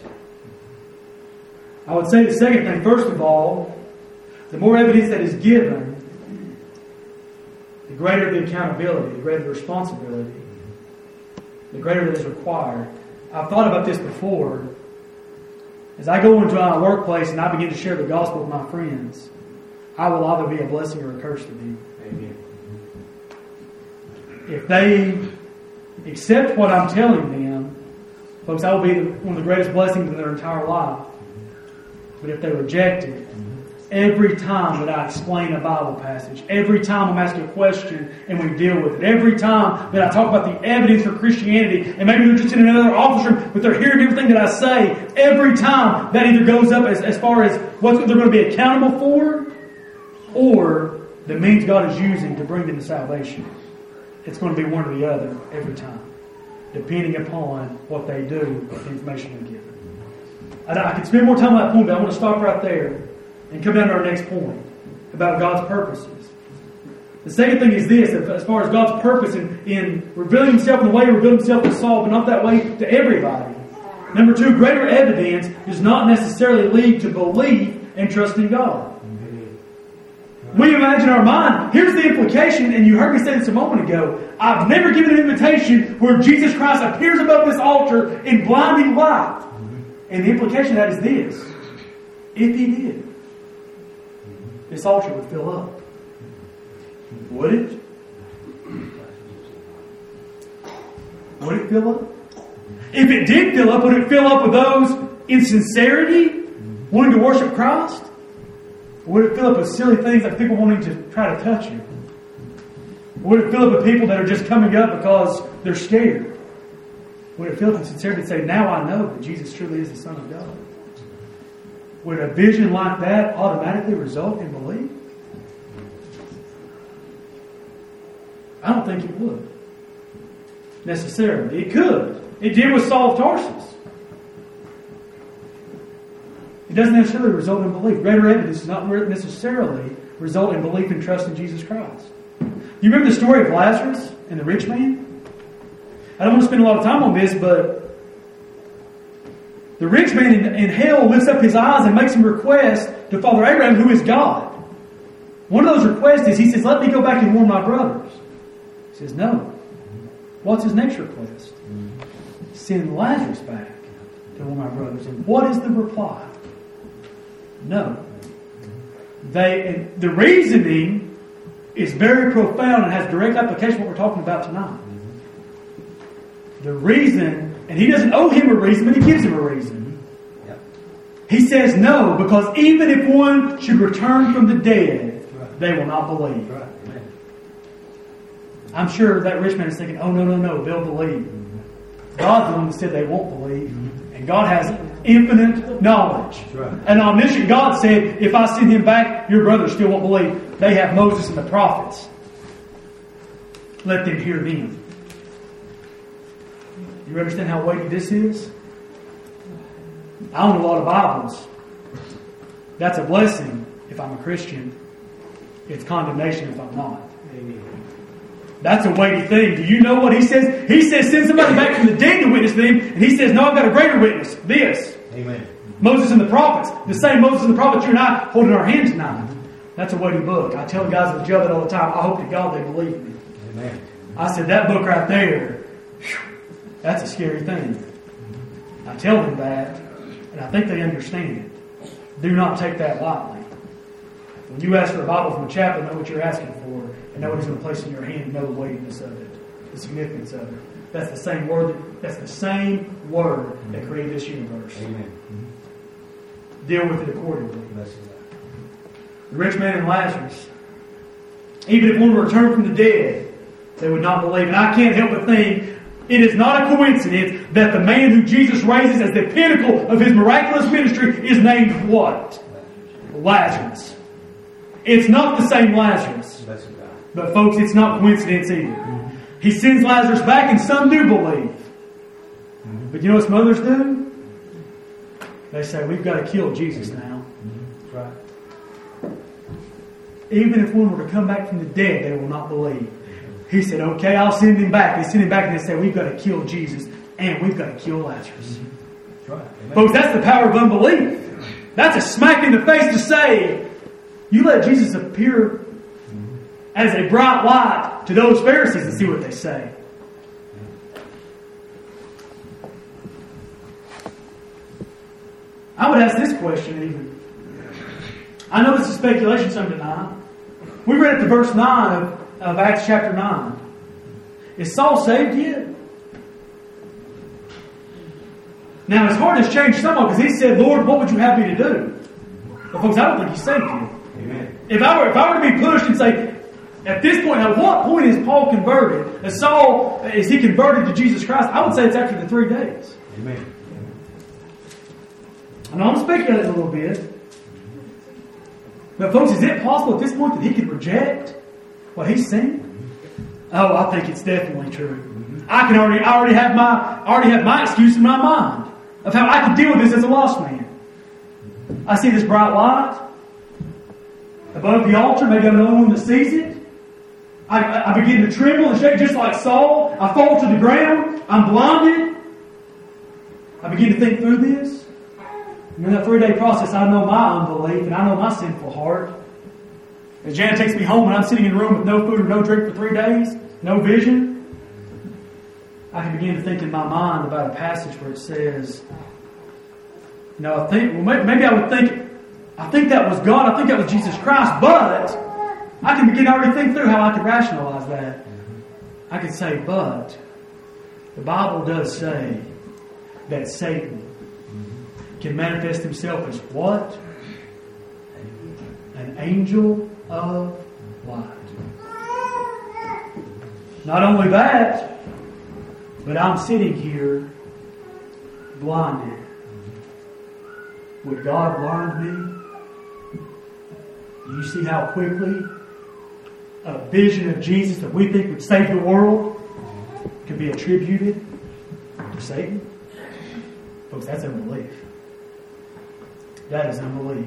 S1: I would say the second thing, first of all, the more evidence that is given, the greater the accountability, the greater the responsibility, the greater that is required. I've thought about this before. As I go into my workplace and I begin to share the gospel with my friends, I will either be a blessing or a curse to them.
S2: Amen.
S1: If they accept what I'm telling them, folks, I will be one of the greatest blessings in their entire life. But if they reject it, every time that I explain a Bible passage, every time I'm asking a question and we deal with it, every time that I talk about the evidence for Christianity, and maybe they're just in another office room, but they're hearing everything that I say, every time that either goes up as, as far as what they're going to be accountable for, or the means God is using to bring them to salvation. It's going to be one or the other every time, depending upon what they do with the information they're given. I, I could spend more time on that point, but I want to stop right there and come down to our next point about God's purposes. The second thing is this, as far as God's purpose in, in revealing Himself in the way He revealed Himself to Saul, but not that way to everybody. Number two, greater evidence does not necessarily lead to belief and trust in God. We imagine our mind. Here's the implication, and you heard me say this a moment ago. I've never given an invitation where Jesus Christ appears above this altar in blinding light. And the implication of that is this. If He did, this altar would fill up. Would it? Would it fill up? If it did fill up, would it fill up with those in sincerity, wanting to worship Christ? Or would it fill up with silly things like people wanting to try to touch Him? Or would it fill up with people that are just coming up because they're scared? Would it fill up with sincerity and say, now I know that Jesus truly is the Son of God? Would a vision like that automatically result in belief? I don't think it would. Necessarily. It could. It did with Saul of Tarsus. It doesn't necessarily result in belief. Greater evidence does not necessarily result in belief and trust in Jesus Christ. You remember the story of Lazarus and the rich man? I don't want to spend a lot of time on this, but the rich man in, in hell lifts up his eyes and makes some request to Father Abraham, who is God. One of those requests is, he says, let me go back and warn my brothers. He says, no. What's his next request? Send Lazarus back to warn my brothers. And what is the reply? No. They, and the reasoning is very profound and has direct application to what we're talking about tonight. The reason, and he doesn't owe him a reason, but he gives him a reason. Yep. He says no, because even if one should return from the dead, right, they will not believe. Right. I'm sure that rich man is thinking, oh, no, no, no, they'll believe. Mm-hmm. God's the one that said they won't believe. Mm-hmm. And God has infinite knowledge. Right. And omniscient God said, if I send him back, your brothers still won't believe. They have Moses and the prophets. Let them hear them. You understand how weighty this is? I own a lot of Bibles. That's a blessing if I'm a Christian. It's condemnation if I'm not. Amen. That's a weighty thing. Do you know what he says? He says, send somebody back from the dead to witness them. And he says, no, I've got a greater witness. This.
S2: Amen.
S1: Moses and the prophets. The same Moses and the prophets you and I hold in our hands tonight. That's a weighty book. I tell the guys at the jail that all the time. I hope to God they believe me.
S2: Amen.
S1: I said, that book right there, whew, that's a scary thing. I tell them that, and I think they understand it. Do not take that lightly. When you ask for a Bible from a chaplain, know what you're asking for, and know what he's going to place in your hand, and know the weightiness of it, the significance of it. That's the same word. That, that's the same word that created this universe.
S2: Amen.
S1: Deal with it accordingly. The rich man and Lazarus, even if one were returned from the dead, they would not believe. And I can't help but think it is not a coincidence that the man who Jesus raises as the pinnacle of his miraculous ministry is named what? Lazarus. It's not the same Lazarus. But folks, it's not coincidence either. Mm-hmm. He sends Lazarus back and some do believe. Mm-hmm. But you know what some others do? They say, we've got to kill Jesus now.
S2: Mm-hmm. Right.
S1: Even if one were to come back from the dead, they will not believe. He said, okay, I'll send him back. They send him back and they say, we've got to kill Jesus and we've got to kill Lazarus.
S2: Mm-hmm. That's right. Amen.
S1: Folks, that's the power of unbelief. That's a smack in the face to say, you let Jesus appear mm-hmm. as a bright light to those Pharisees and see what they say. I would ask this question even. I know this is speculation some tonight. We read it to verse nine of, of Acts chapter nine. Is Saul saved yet? Now his heart has changed somewhat because he said, Lord, what would you have me to do? But folks, I don't think he's saved yet.
S2: Amen.
S1: If I were if I were to be pushed and say, at this point, at what point is Paul converted? Is Saul, is he converted to Jesus Christ? I would say it's after the three days.
S2: Amen.
S1: I know I'm speculating a little bit. But folks, is it possible at this point that he could reject what he's seen? Oh, I think it's definitely true. I can already I already have my I already have my excuse in my mind of how I can deal with this as a lost man. I see this bright light above the altar. Maybe I'm the only one that sees it. I, I begin to tremble and shake just like Saul. I fall to the ground. I'm blinded. I begin to think through this. And in that three-day process, I know my unbelief and I know my sinful heart. As Janet takes me home and I'm sitting in a room with no food or no drink for three days, no vision, I can begin to think in my mind about a passage where it says, you know, I think, well, maybe I would think, I think that was God, I think that was Jesus Christ, but I can begin to already think through how I could rationalize that. I could say, but the Bible does say that Satan can manifest himself as what? An angel of light. Not only that, but I'm sitting here blinded. Would God blind me? Do you see how quickly a vision of Jesus that we think would save the world can be attributed to Satan? Folks, that's unbelief. That is unbelief.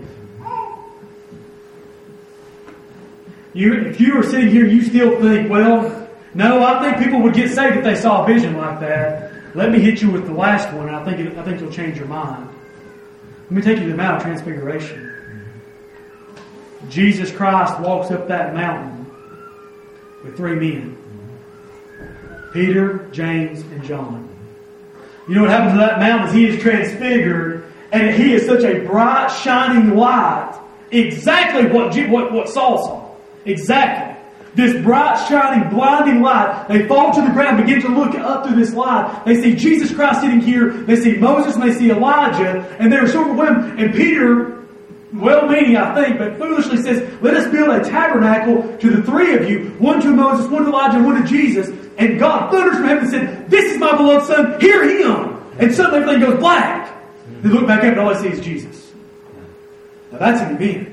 S1: You, if you were sitting here, you still think, well, no, I think people would get saved if they saw a vision like that. Let me hit you with the last one, and I think it, I think you'll change your mind. Let me take you to the Mount of Transfiguration. Jesus Christ walks up that mountain with three men. Peter, James, and John. You know what happens to that mountain is he is transfigured, and he is such a bright, shining light. Exactly what, what, what Saul saw. Exactly. This bright, shining, blinding light. They fall to the ground, begin to look up through this light. They see Jesus Christ sitting here. They see Moses and they see Elijah. And they're so overwhelmed. And Peter, well-meaning I think, but foolishly says, let us build a tabernacle to the three of you. One to Moses, one to Elijah, and one to Jesus. And God thunders from heaven and said, this is my beloved Son, hear Him. And suddenly everything goes black. They look back up and all they see is Jesus. Now that's an event.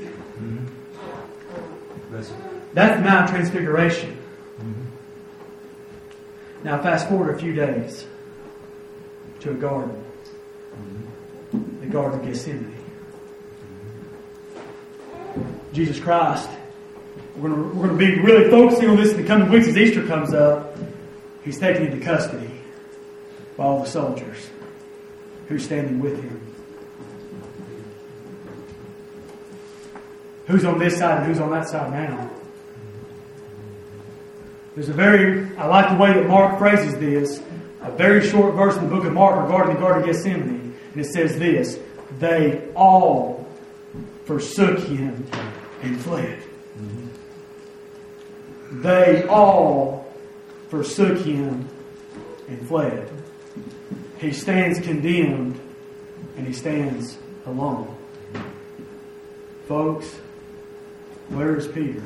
S1: That's the Mount of Transfiguration. Mm-hmm. Now fast forward a few days to a garden. Mm-hmm. The Garden of Gethsemane. Mm-hmm. Jesus Christ, we're going, to, we're going to be really focusing on this in the coming weeks as Easter comes up. He's taken into custody by all the soldiers who's standing with Him. Who's on this side and who's on that side now? There's a very, I like the way that Mark phrases this, a very short verse in the book of Mark regarding the Garden of Gethsemane. And it says this, they all forsook him and fled. Mm-hmm. They all forsook him and fled. He stands condemned and he stands alone. Folks, where is Peter?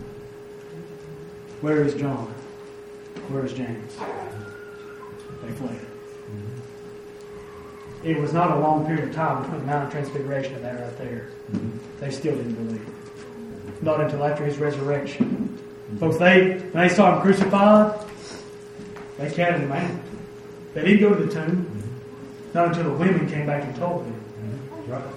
S1: Where is John? Where is James? They fled. Mm-hmm. It was not a long period of time between the Mount of Transfiguration and that right there. Mm-hmm. They still didn't believe. Not until after his resurrection. Mm-hmm. Folks, they when they saw him crucified, they counted him out. They didn't go to the tomb. Mm-hmm. Not until the women came back and told them. Mm-hmm. Right.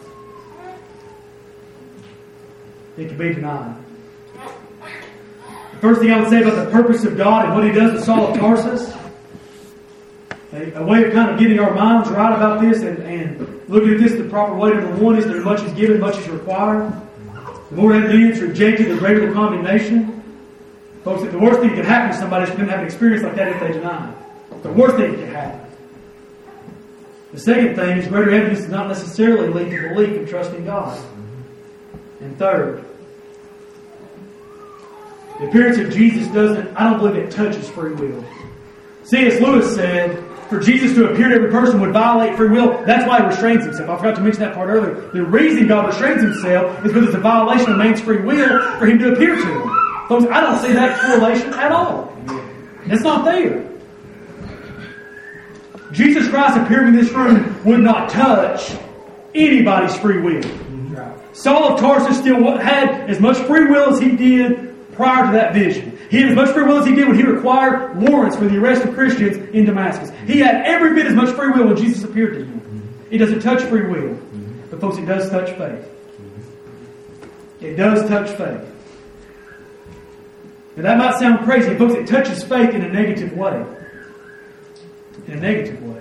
S1: It could be denied. The first thing I would say about the purpose of God and what He does with Saul of Tarsus, a, a way of kind of getting our minds right about this and, and looking at this the proper way. Number one is that much is given, much is required. The more evidence rejected, the greater the condemnation. Folks, the worst thing that can happen to somebody is for them to have an experience like that if they deny it. The worst thing that can happen. The second thing is greater evidence does not necessarily lead to belief and trust in God. And third, the appearance of Jesus doesn't, I don't believe it touches free will. C S Lewis said, for Jesus to appear to every person would violate free will. That's why He restrains Himself. I forgot to mention that part earlier. The reason God restrains Himself is because it's a violation of man's free will for Him to appear to him. Folks, I don't see that correlation at all. It's not there. Jesus Christ appearing in this room would not touch anybody's free will. Saul of Tarsus still had as much free will as he did prior to that vision. He had as much free will as he did when he required warrants for the arrest of Christians in Damascus. He had every bit as much free will when Jesus appeared to him. It doesn't touch free will. But folks, it does touch faith. It does touch faith. Now that might sound crazy. Folks, it touches faith in a negative way. In a negative way.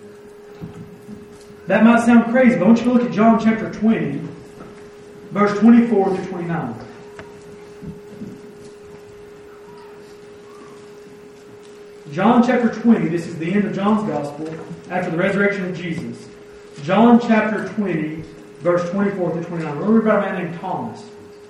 S1: That might sound crazy, but I want you to look at John chapter twenty, verse twenty-four to twenty-nine. John chapter twenty, this is the end of John's Gospel, after the resurrection of Jesus. John chapter twenty, verse twenty-four to twenty-nine. Remember about a man named Thomas.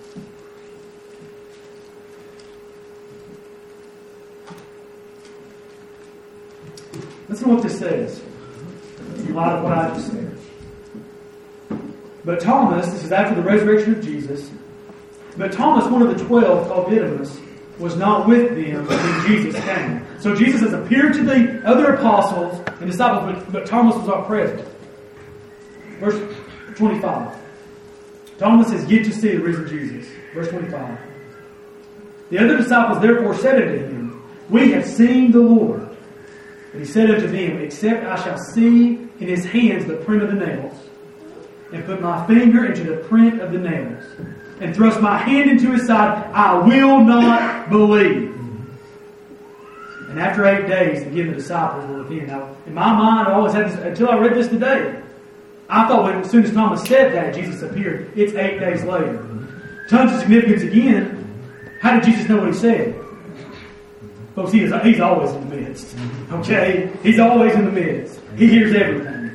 S1: Listen to what this says. In light of what I just said. But Thomas, this is after the resurrection of Jesus, but Thomas, one of the twelve, called Didymus, was not with them when Jesus came. So Jesus has appeared to the other apostles and disciples, but, but Thomas was not present. Verse twenty-five. Thomas has yet to see the risen Jesus. Verse twenty-five. The other disciples therefore said unto him, we have seen the Lord. But he said unto them, except I shall see in his hands the print of the nails, and put my finger into the print of the nails, and thrust my hand into his side, I will not believe. And after eight days, again the disciples were with him. Now, in my mind, I always had this, until I read this today, I thought when, as soon as Thomas said that, Jesus appeared. It's eight days later. Tons of significance again. How did Jesus know what he said? Folks, he is, he's always in the midst. Okay? He's always in the midst. He hears everything.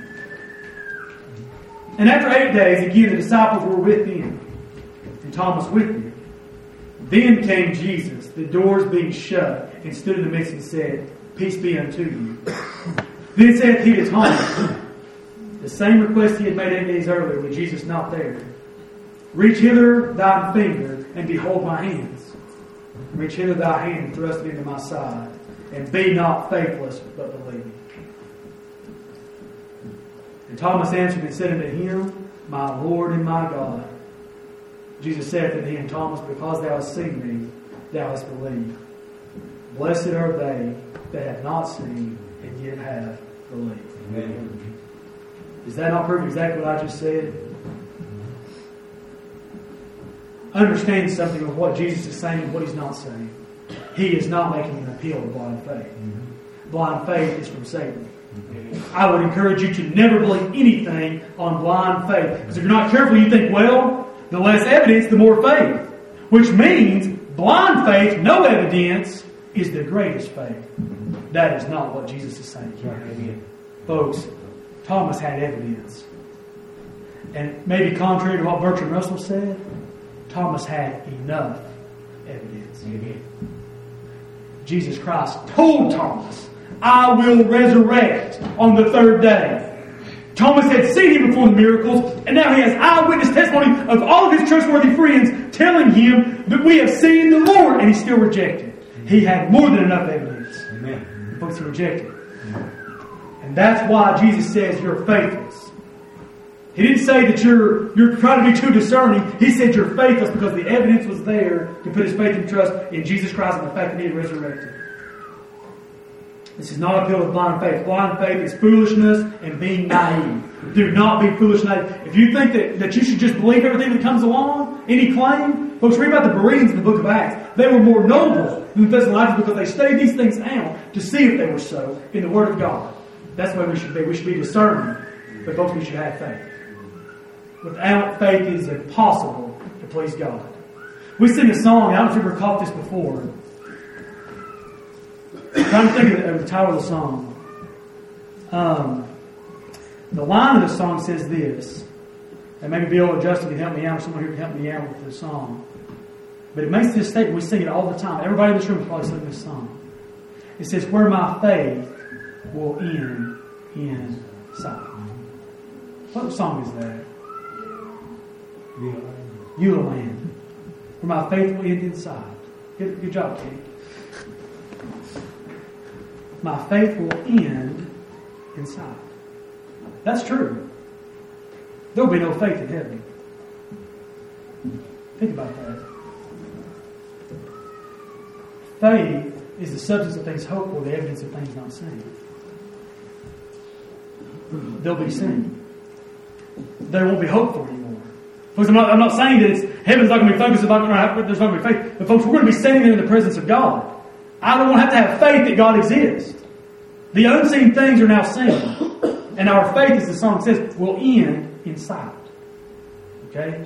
S1: And after eight days, again, the disciples were with him. And Thomas with them. Then came Jesus, the doors being shut, and stood in the midst and said, peace be unto you. Then saith he to Thomas, the same request he had made eight days earlier with Jesus not there. Reach hither thine finger, and behold my hands. Reach hither thy hand and thrust it into my side. And be not faithless, but believe. And Thomas answered and said unto him, my Lord and my God. Jesus saith unto him, Thomas, because thou hast seen me, thou hast believed. Blessed are they that have not seen and yet have believed. Amen. Does that not prove exactly what I just said? Understand something of what Jesus is saying and what He's not saying. He is not making an appeal to blind faith. Mm-hmm. Blind faith is from Satan. Mm-hmm. I would encourage you to never believe anything on blind faith. Because if you're not careful, you think, well, the less evidence, the more faith. Which means blind faith, no evidence, is the greatest faith. That is not what Jesus is saying here.
S2: Amen.
S1: Folks, Thomas had evidence. And maybe contrary to what Bertrand Russell said, Thomas had enough evidence.
S2: Amen.
S1: Jesus Christ told Thomas, I will resurrect on the third day. Thomas had seen him before the miracles, and now he has eyewitness testimony of all of his trustworthy friends telling him that we have seen the Lord, and he still rejected. He had more than enough evidence.
S2: Amen.
S1: Folks, he rejected. And that's why Jesus says you're faithless. He didn't say that you're you're trying to be too discerning. He said you're faithless because the evidence was there to put his faith and trust in Jesus Christ and the fact that he had resurrected. This is not a appeal of blind faith. Blind faith is foolishness and being naive. Do not be foolish and naive. If you think that, that you should just believe everything that comes along, any claim, folks, read about the Bereans in the book of Acts. They were more noble than the Thessalonians because they studied these things out to see if they were so in the Word of God. That's the way we should be. We should be discerning. But folks, we should have faith. Without faith, it is impossible to please God. We sing a song. I don't know if you've ever caught this before. I'm trying to think of the title of the song. Um, the line of the song says this, and maybe Bill or Justin can help me out, or someone here can help me out with the song. But it makes this statement. We sing it all the time. Everybody in this room is probably singing this song. It says, "Where my faith will end in sight." What song is that? Eula Land. Where my faith will end in sight. Good, good job, Katie. My faith will end in sight. That's true. There will be no faith in heaven. Think about that. Faith is the substance of things hoped for, the evidence of things not seen. They'll be seen. There won't be hope for anymore. Folks, I'm not, I'm not saying that it's, heaven's not going to be focused, about, there's not going to be faith. But folks, we're going to be standing there in the presence of God. I don't have to have faith that God exists. The unseen things are now seen. And our faith, as the song says, will end in sight. Okay?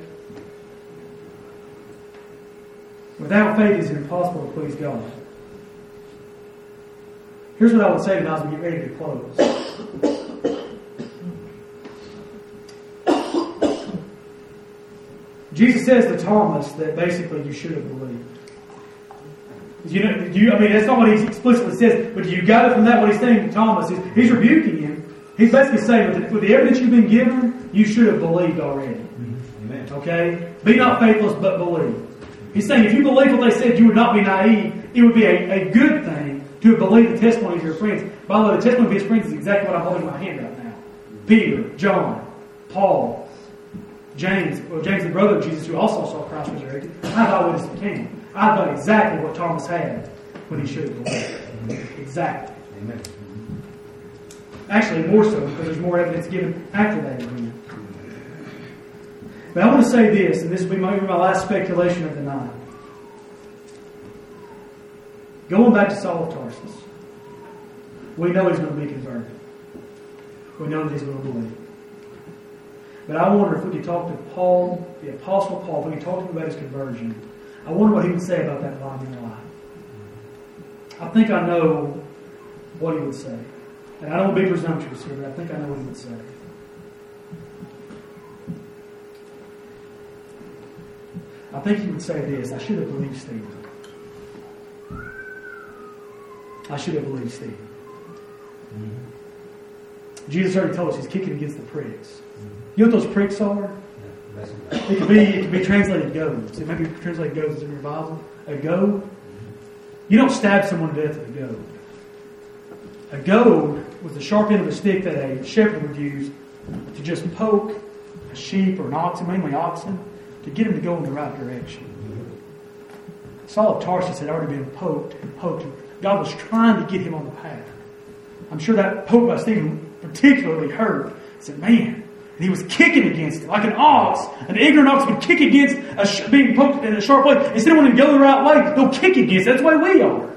S1: Without faith, it's impossible to please God. Here's what I would say tonight as we get ready to close. Jesus says to Thomas that basically you should have believed. You know, you, I mean, that's not what he explicitly says, but you got it from that. What he's saying to Thomas is he's rebuking him. He's basically saying, with the, with the evidence you've been given, you should have believed already.
S2: Mm-hmm. Amen. Okay?
S1: Be not faithless, but believe. He's saying if you believe what they said, you would not be naive. It would be a, a good thing to have believed the testimony of your friends. By the way, the testimony of his friends is exactly what I'm holding in my hand right now. Peter, John, Paul, James, well, James, the brother of Jesus, who also saw Christ resurrected. I've eyewitness the kingdom. I've done exactly what Thomas had when he should have believed. Exactly.
S2: Amen.
S1: Actually, more so, because there's more evidence given after that agreement. But I want to say this, and this will be my, my last speculation of the night. Going back to Saul of Tarsus, we know he's going to be converted. We know that he's going to believe. But I wonder if we could talk to Paul, the Apostle Paul, if we could talk to him about his conversion, I wonder what he would say about that blinding light. I think I know what he would say. And I don't want to be presumptuous here, but I think I know what he would say. I think he would say this: I should have believed Stephen. I should have believed Stephen. Mm-hmm. Jesus already told us he's kicking against the pricks. Mm-hmm. You know what those pricks are? Yeah, it could be it could be translated goads. It might be translated goads in your Bible. A goad. Mm-hmm. You don't stab someone to death with a goad. A goad was the sharp end of a stick that a shepherd would use to just poke a sheep or an oxen, mainly oxen, to get him to go in the right direction. Mm-hmm. Saul of Tarsus had already been poked and poked. God was trying to get him on the path. I'm sure that poke by Stephen particularly hurt. He said, man, and he was kicking against it. Like an ox, an ignorant ox would kick against a sh- being poked in a sharp way. Instead of wanting to go the right way, they'll kick against it. That's the way we are.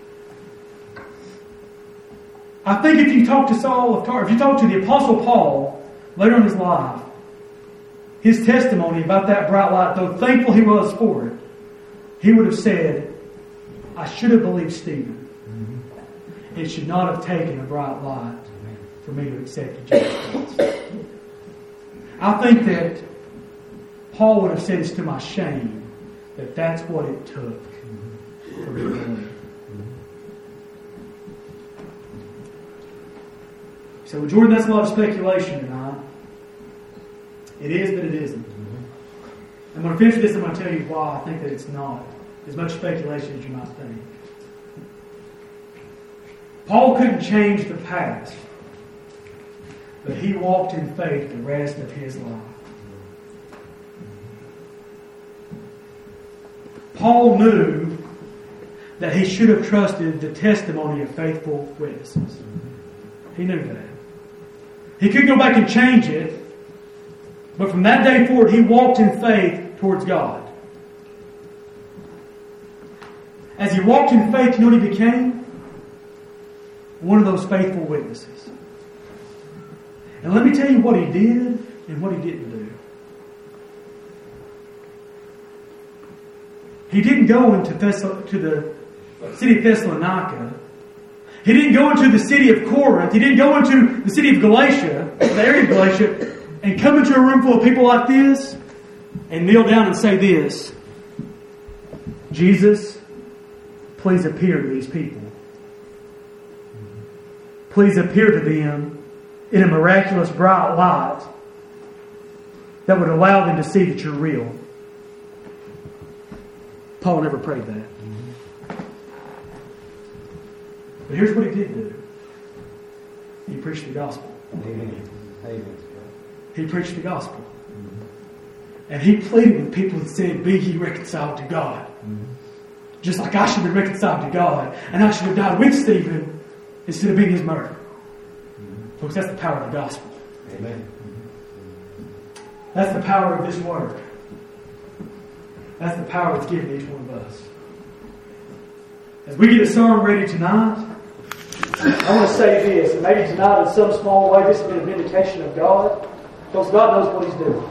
S1: I think if you talk to Saul of Tarsus, if you talk to the Apostle Paul later in his life, his testimony about that bright light, though thankful he was for it, he would have said, I should have believed Stephen. It should not have taken a bright light for me to accept Jesus Christ. I think that Paul would have said this to my shame, that that's what it took for me to believe. So, Jordan, that's a lot of speculation tonight. It is, but it isn't. I'm going to finish this. I'm going to tell you why I think that it's not as much speculation as you might think. Paul couldn't change the past, but he walked in faith the rest of his life. Paul knew that he should have trusted the testimony of faithful witnesses. He knew that. He could go back and change it, but from that day forward, he walked in faith towards God. As he walked in faith, you know what he became? One of those faithful witnesses. And let me tell you what he did and what he didn't do. He didn't go into Thess- to the city of Thessalonica. He didn't go into the city of Corinth. He didn't go into the city of Galatia, the area of Galatia, and come into a room full of people like this and kneel down and say this: Jesus, please appear to these people. Please appear to them in a miraculous bright light that would allow them to see that you're real. Paul never prayed that. But here's what he did do. He preached the gospel.
S2: Amen. Amen.
S1: He preached the gospel. And he pleaded with people that said, be ye reconciled to God. Mm-hmm. Just like I should be reconciled to God. And I should have died with Stephen instead of being his murderer. Mm-hmm. Folks, that's the power of the gospel.
S2: Amen. Mm-hmm.
S1: That's the power of this word. That's the power that's given to each one of us. As we get a song ready tonight, I want to say this, and maybe tonight in some small way this has been a vindication of God, because God knows what He's doing.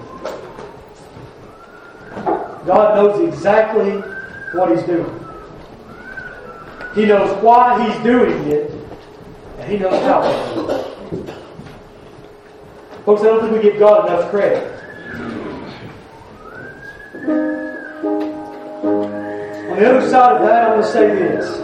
S1: God knows exactly what He's doing. He knows why He's doing it, and He knows how He's doing it. Folks, I don't think we give God enough credit. On the other side of that, I want to say this.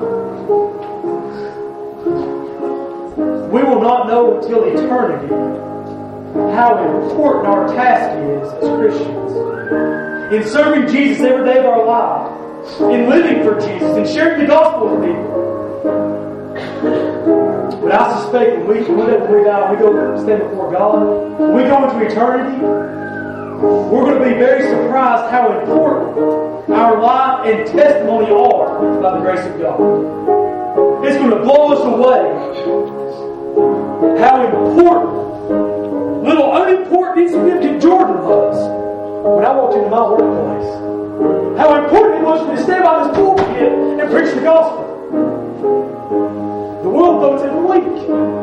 S1: We will not know until eternity how important our task is as Christians. In serving Jesus every day of our life. In living for Jesus. In sharing the gospel with people. But I suspect when we, when we die, we go stand before God, when we go into eternity, we're going to be very surprised how important our life and testimony are by the grace of God. It's going to blow us away how important, little unimportant, insignificant Jordan was when I walked into my workplace. How important it was for me to stand by this pulpit and preach the gospel. The world votes every week.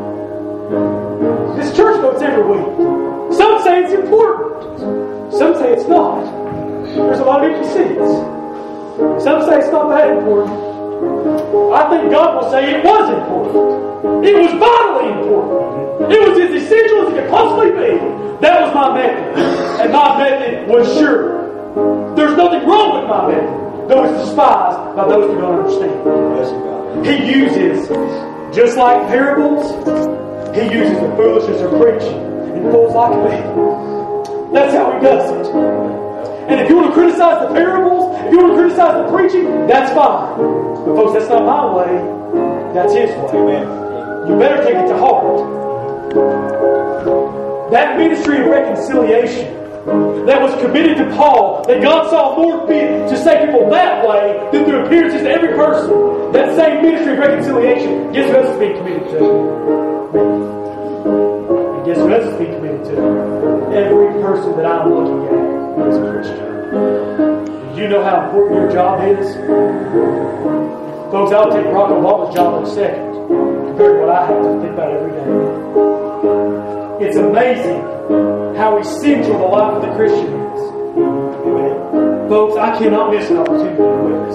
S1: This church votes every week. Some say it's important. Some say it's not. There's a lot of empty seats. Some say it's not that important. I think God will say it was important. It was vitally important. It was as essential as it could possibly be. That was my method. And my method was sure. There's nothing wrong with my method, though it's despised by those who don't understand. He uses, just like parables, He uses the foolishness of preaching and fools like me. That's how He does it. And if you want to criticize the parables, if you want to criticize the preaching, that's fine. But folks, that's not my way. That's His way. Amen. You better take it to heart. That ministry of reconciliation that was committed to Paul, that God saw more fit to save people that way than through appearances to every person, that same ministry of reconciliation, guess who else is being committed to? And guess who else is being committed to? Every person that I'm looking at is a Christian. Do you know how important your job is? Folks, I'll take Barack Obama's job in a second compared to what I have to think about every day. It's amazing how essential the life of the Christian is. Folks, I cannot miss an opportunity to witness.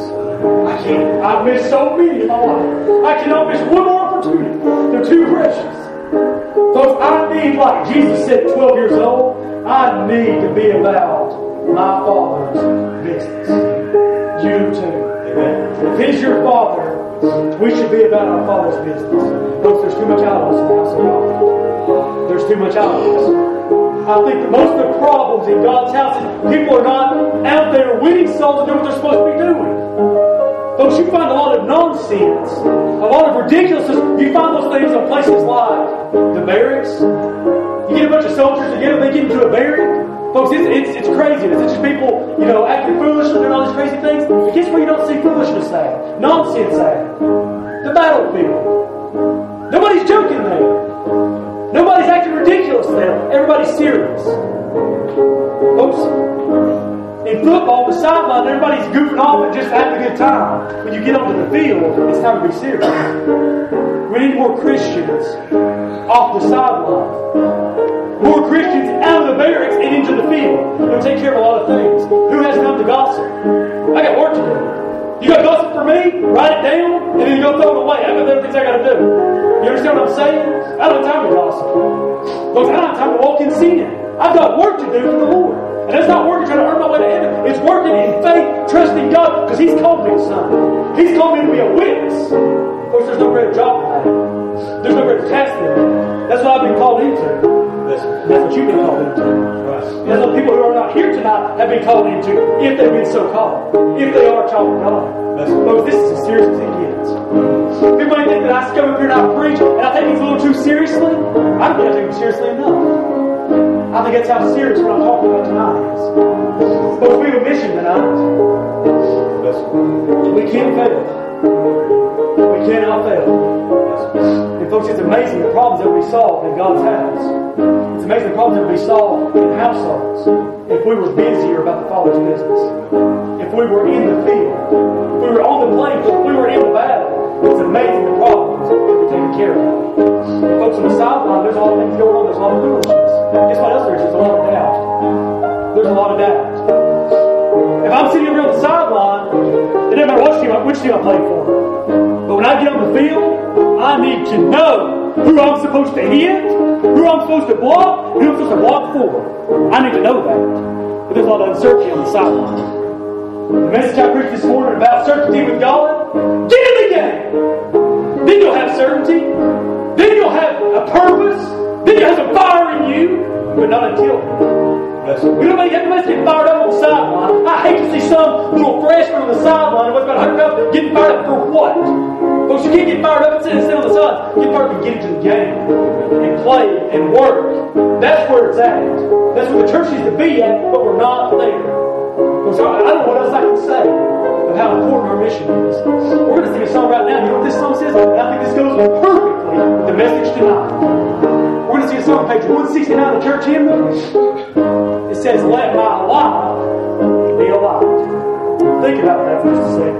S1: I can't. I've missed so many in my life. I cannot miss one more opportunity. They're too precious. Folks, I need, like Jesus said at twelve years old, I need to be about my Father's business. You too. Amen. If He's your Father, we should be about our Father's business. Folks, there's too much out of us in the house of God. There's too much out of us. I think that most of the problems in God's house is people are not out there winning souls to do what they're supposed to be doing. Folks, you find a lot of nonsense, a lot of ridiculousness. You find those things in places like the barracks. You get a bunch of soldiers together, they get into a barrack. Folks, it's, it's, it's craziness. It's just people, you know, acting foolishly, doing all these crazy things. But guess where you don't see foolishness at? Nonsense at? The battlefield. Nobody's joking there. Nobody's acting ridiculous there. Everybody's serious. Folks, in football, the sideline, everybody's goofing off and just having a good time. When you get onto the field, it's time to be serious. We need more Christians off the sideline. More Christians out of the barracks and into the field. They'll take care of a lot of things. Who has time to gossip? I got work to do. You got gossip for me? Write it down, and then you go throw it away. I got other things I got to do. You understand what I'm saying? I don't have time to gossip. Because I don't have time to walk in sin. I've got work to do for the Lord. And that's not working trying to earn my way to heaven. It's working in faith, trusting God, because He's called me to something. He's called me to be a witness. Of course, there's no greater job than that. There's no greater task than that. That's what I've been called into. That's what you've been called into. Right. That's what people who are not here tonight have been called into, if they've been so called. If they are a child of God. Folks, this is as serious as it gets. People may think that I come up here and I preach, and I take things a little too seriously. I don't think I take them seriously enough. I think that's how serious what I'm talking about tonight is. Folks, we have a mission tonight. We can't fail. We cannot fail. And folks, it's amazing the problems that we solve in God's house. It's amazing the problems that we solve in households if we were busier about the Father's business. If we were in the field. If we were on the playing field. If we were in the battle. It's amazing the problems that we're taking care of. And folks, on the sideline, there's a lot of things going on. There's a lot of foolishness. Guess what else there is? There's a lot of doubt. There's a lot of doubt. If I'm sitting over on the sideline, it doesn't matter which team, which team I play for. But when I get on the field, I need to know who I'm supposed to hit, who I'm supposed to block, who I'm supposed to block for. I need to know that. But there's a lot of uncertainty on the sideline. The message I preached this morning about certainty with God, get in the game. Then you'll have certainty. Then you'll have a purpose. Then you'll have some fire in you. But not until then. We don't make everybody get fired up on the sideline. I hate to see some little freshman on the sideline who's about one hundred pounds getting fired up for what? Folks, you can't get fired up and sit, sit on the side. Get fired up and get into the game. And play and work. That's where it's at. That's where the church needs to be at, but we're not there. Folks, I don't know what else I can say of how important our mission is. We're going to sing a song right now. You know what this song says? And I think this goes perfectly with the message tonight. We're going to sing a song on page one sixty-nine of the church hymn. It says, let my life be alive. Think about that for just a second.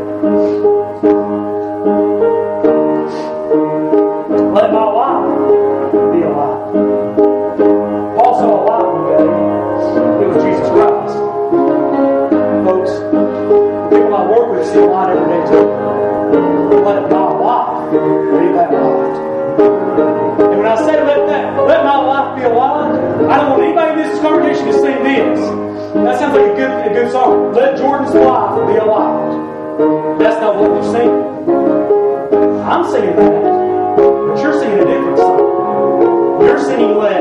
S1: Let my life be alive. Paul saw a light one day. It was Jesus Christ. Folks, the people I work with see a light every day too. Let my life be that light. And when I say let that, let my life be alive, I don't want anybody in this congregation to sing this. That sounds like a good, a good song. Let Jordan's life be alive. That's not what we're singing. I'm singing that, but you're singing a different song. You're singing let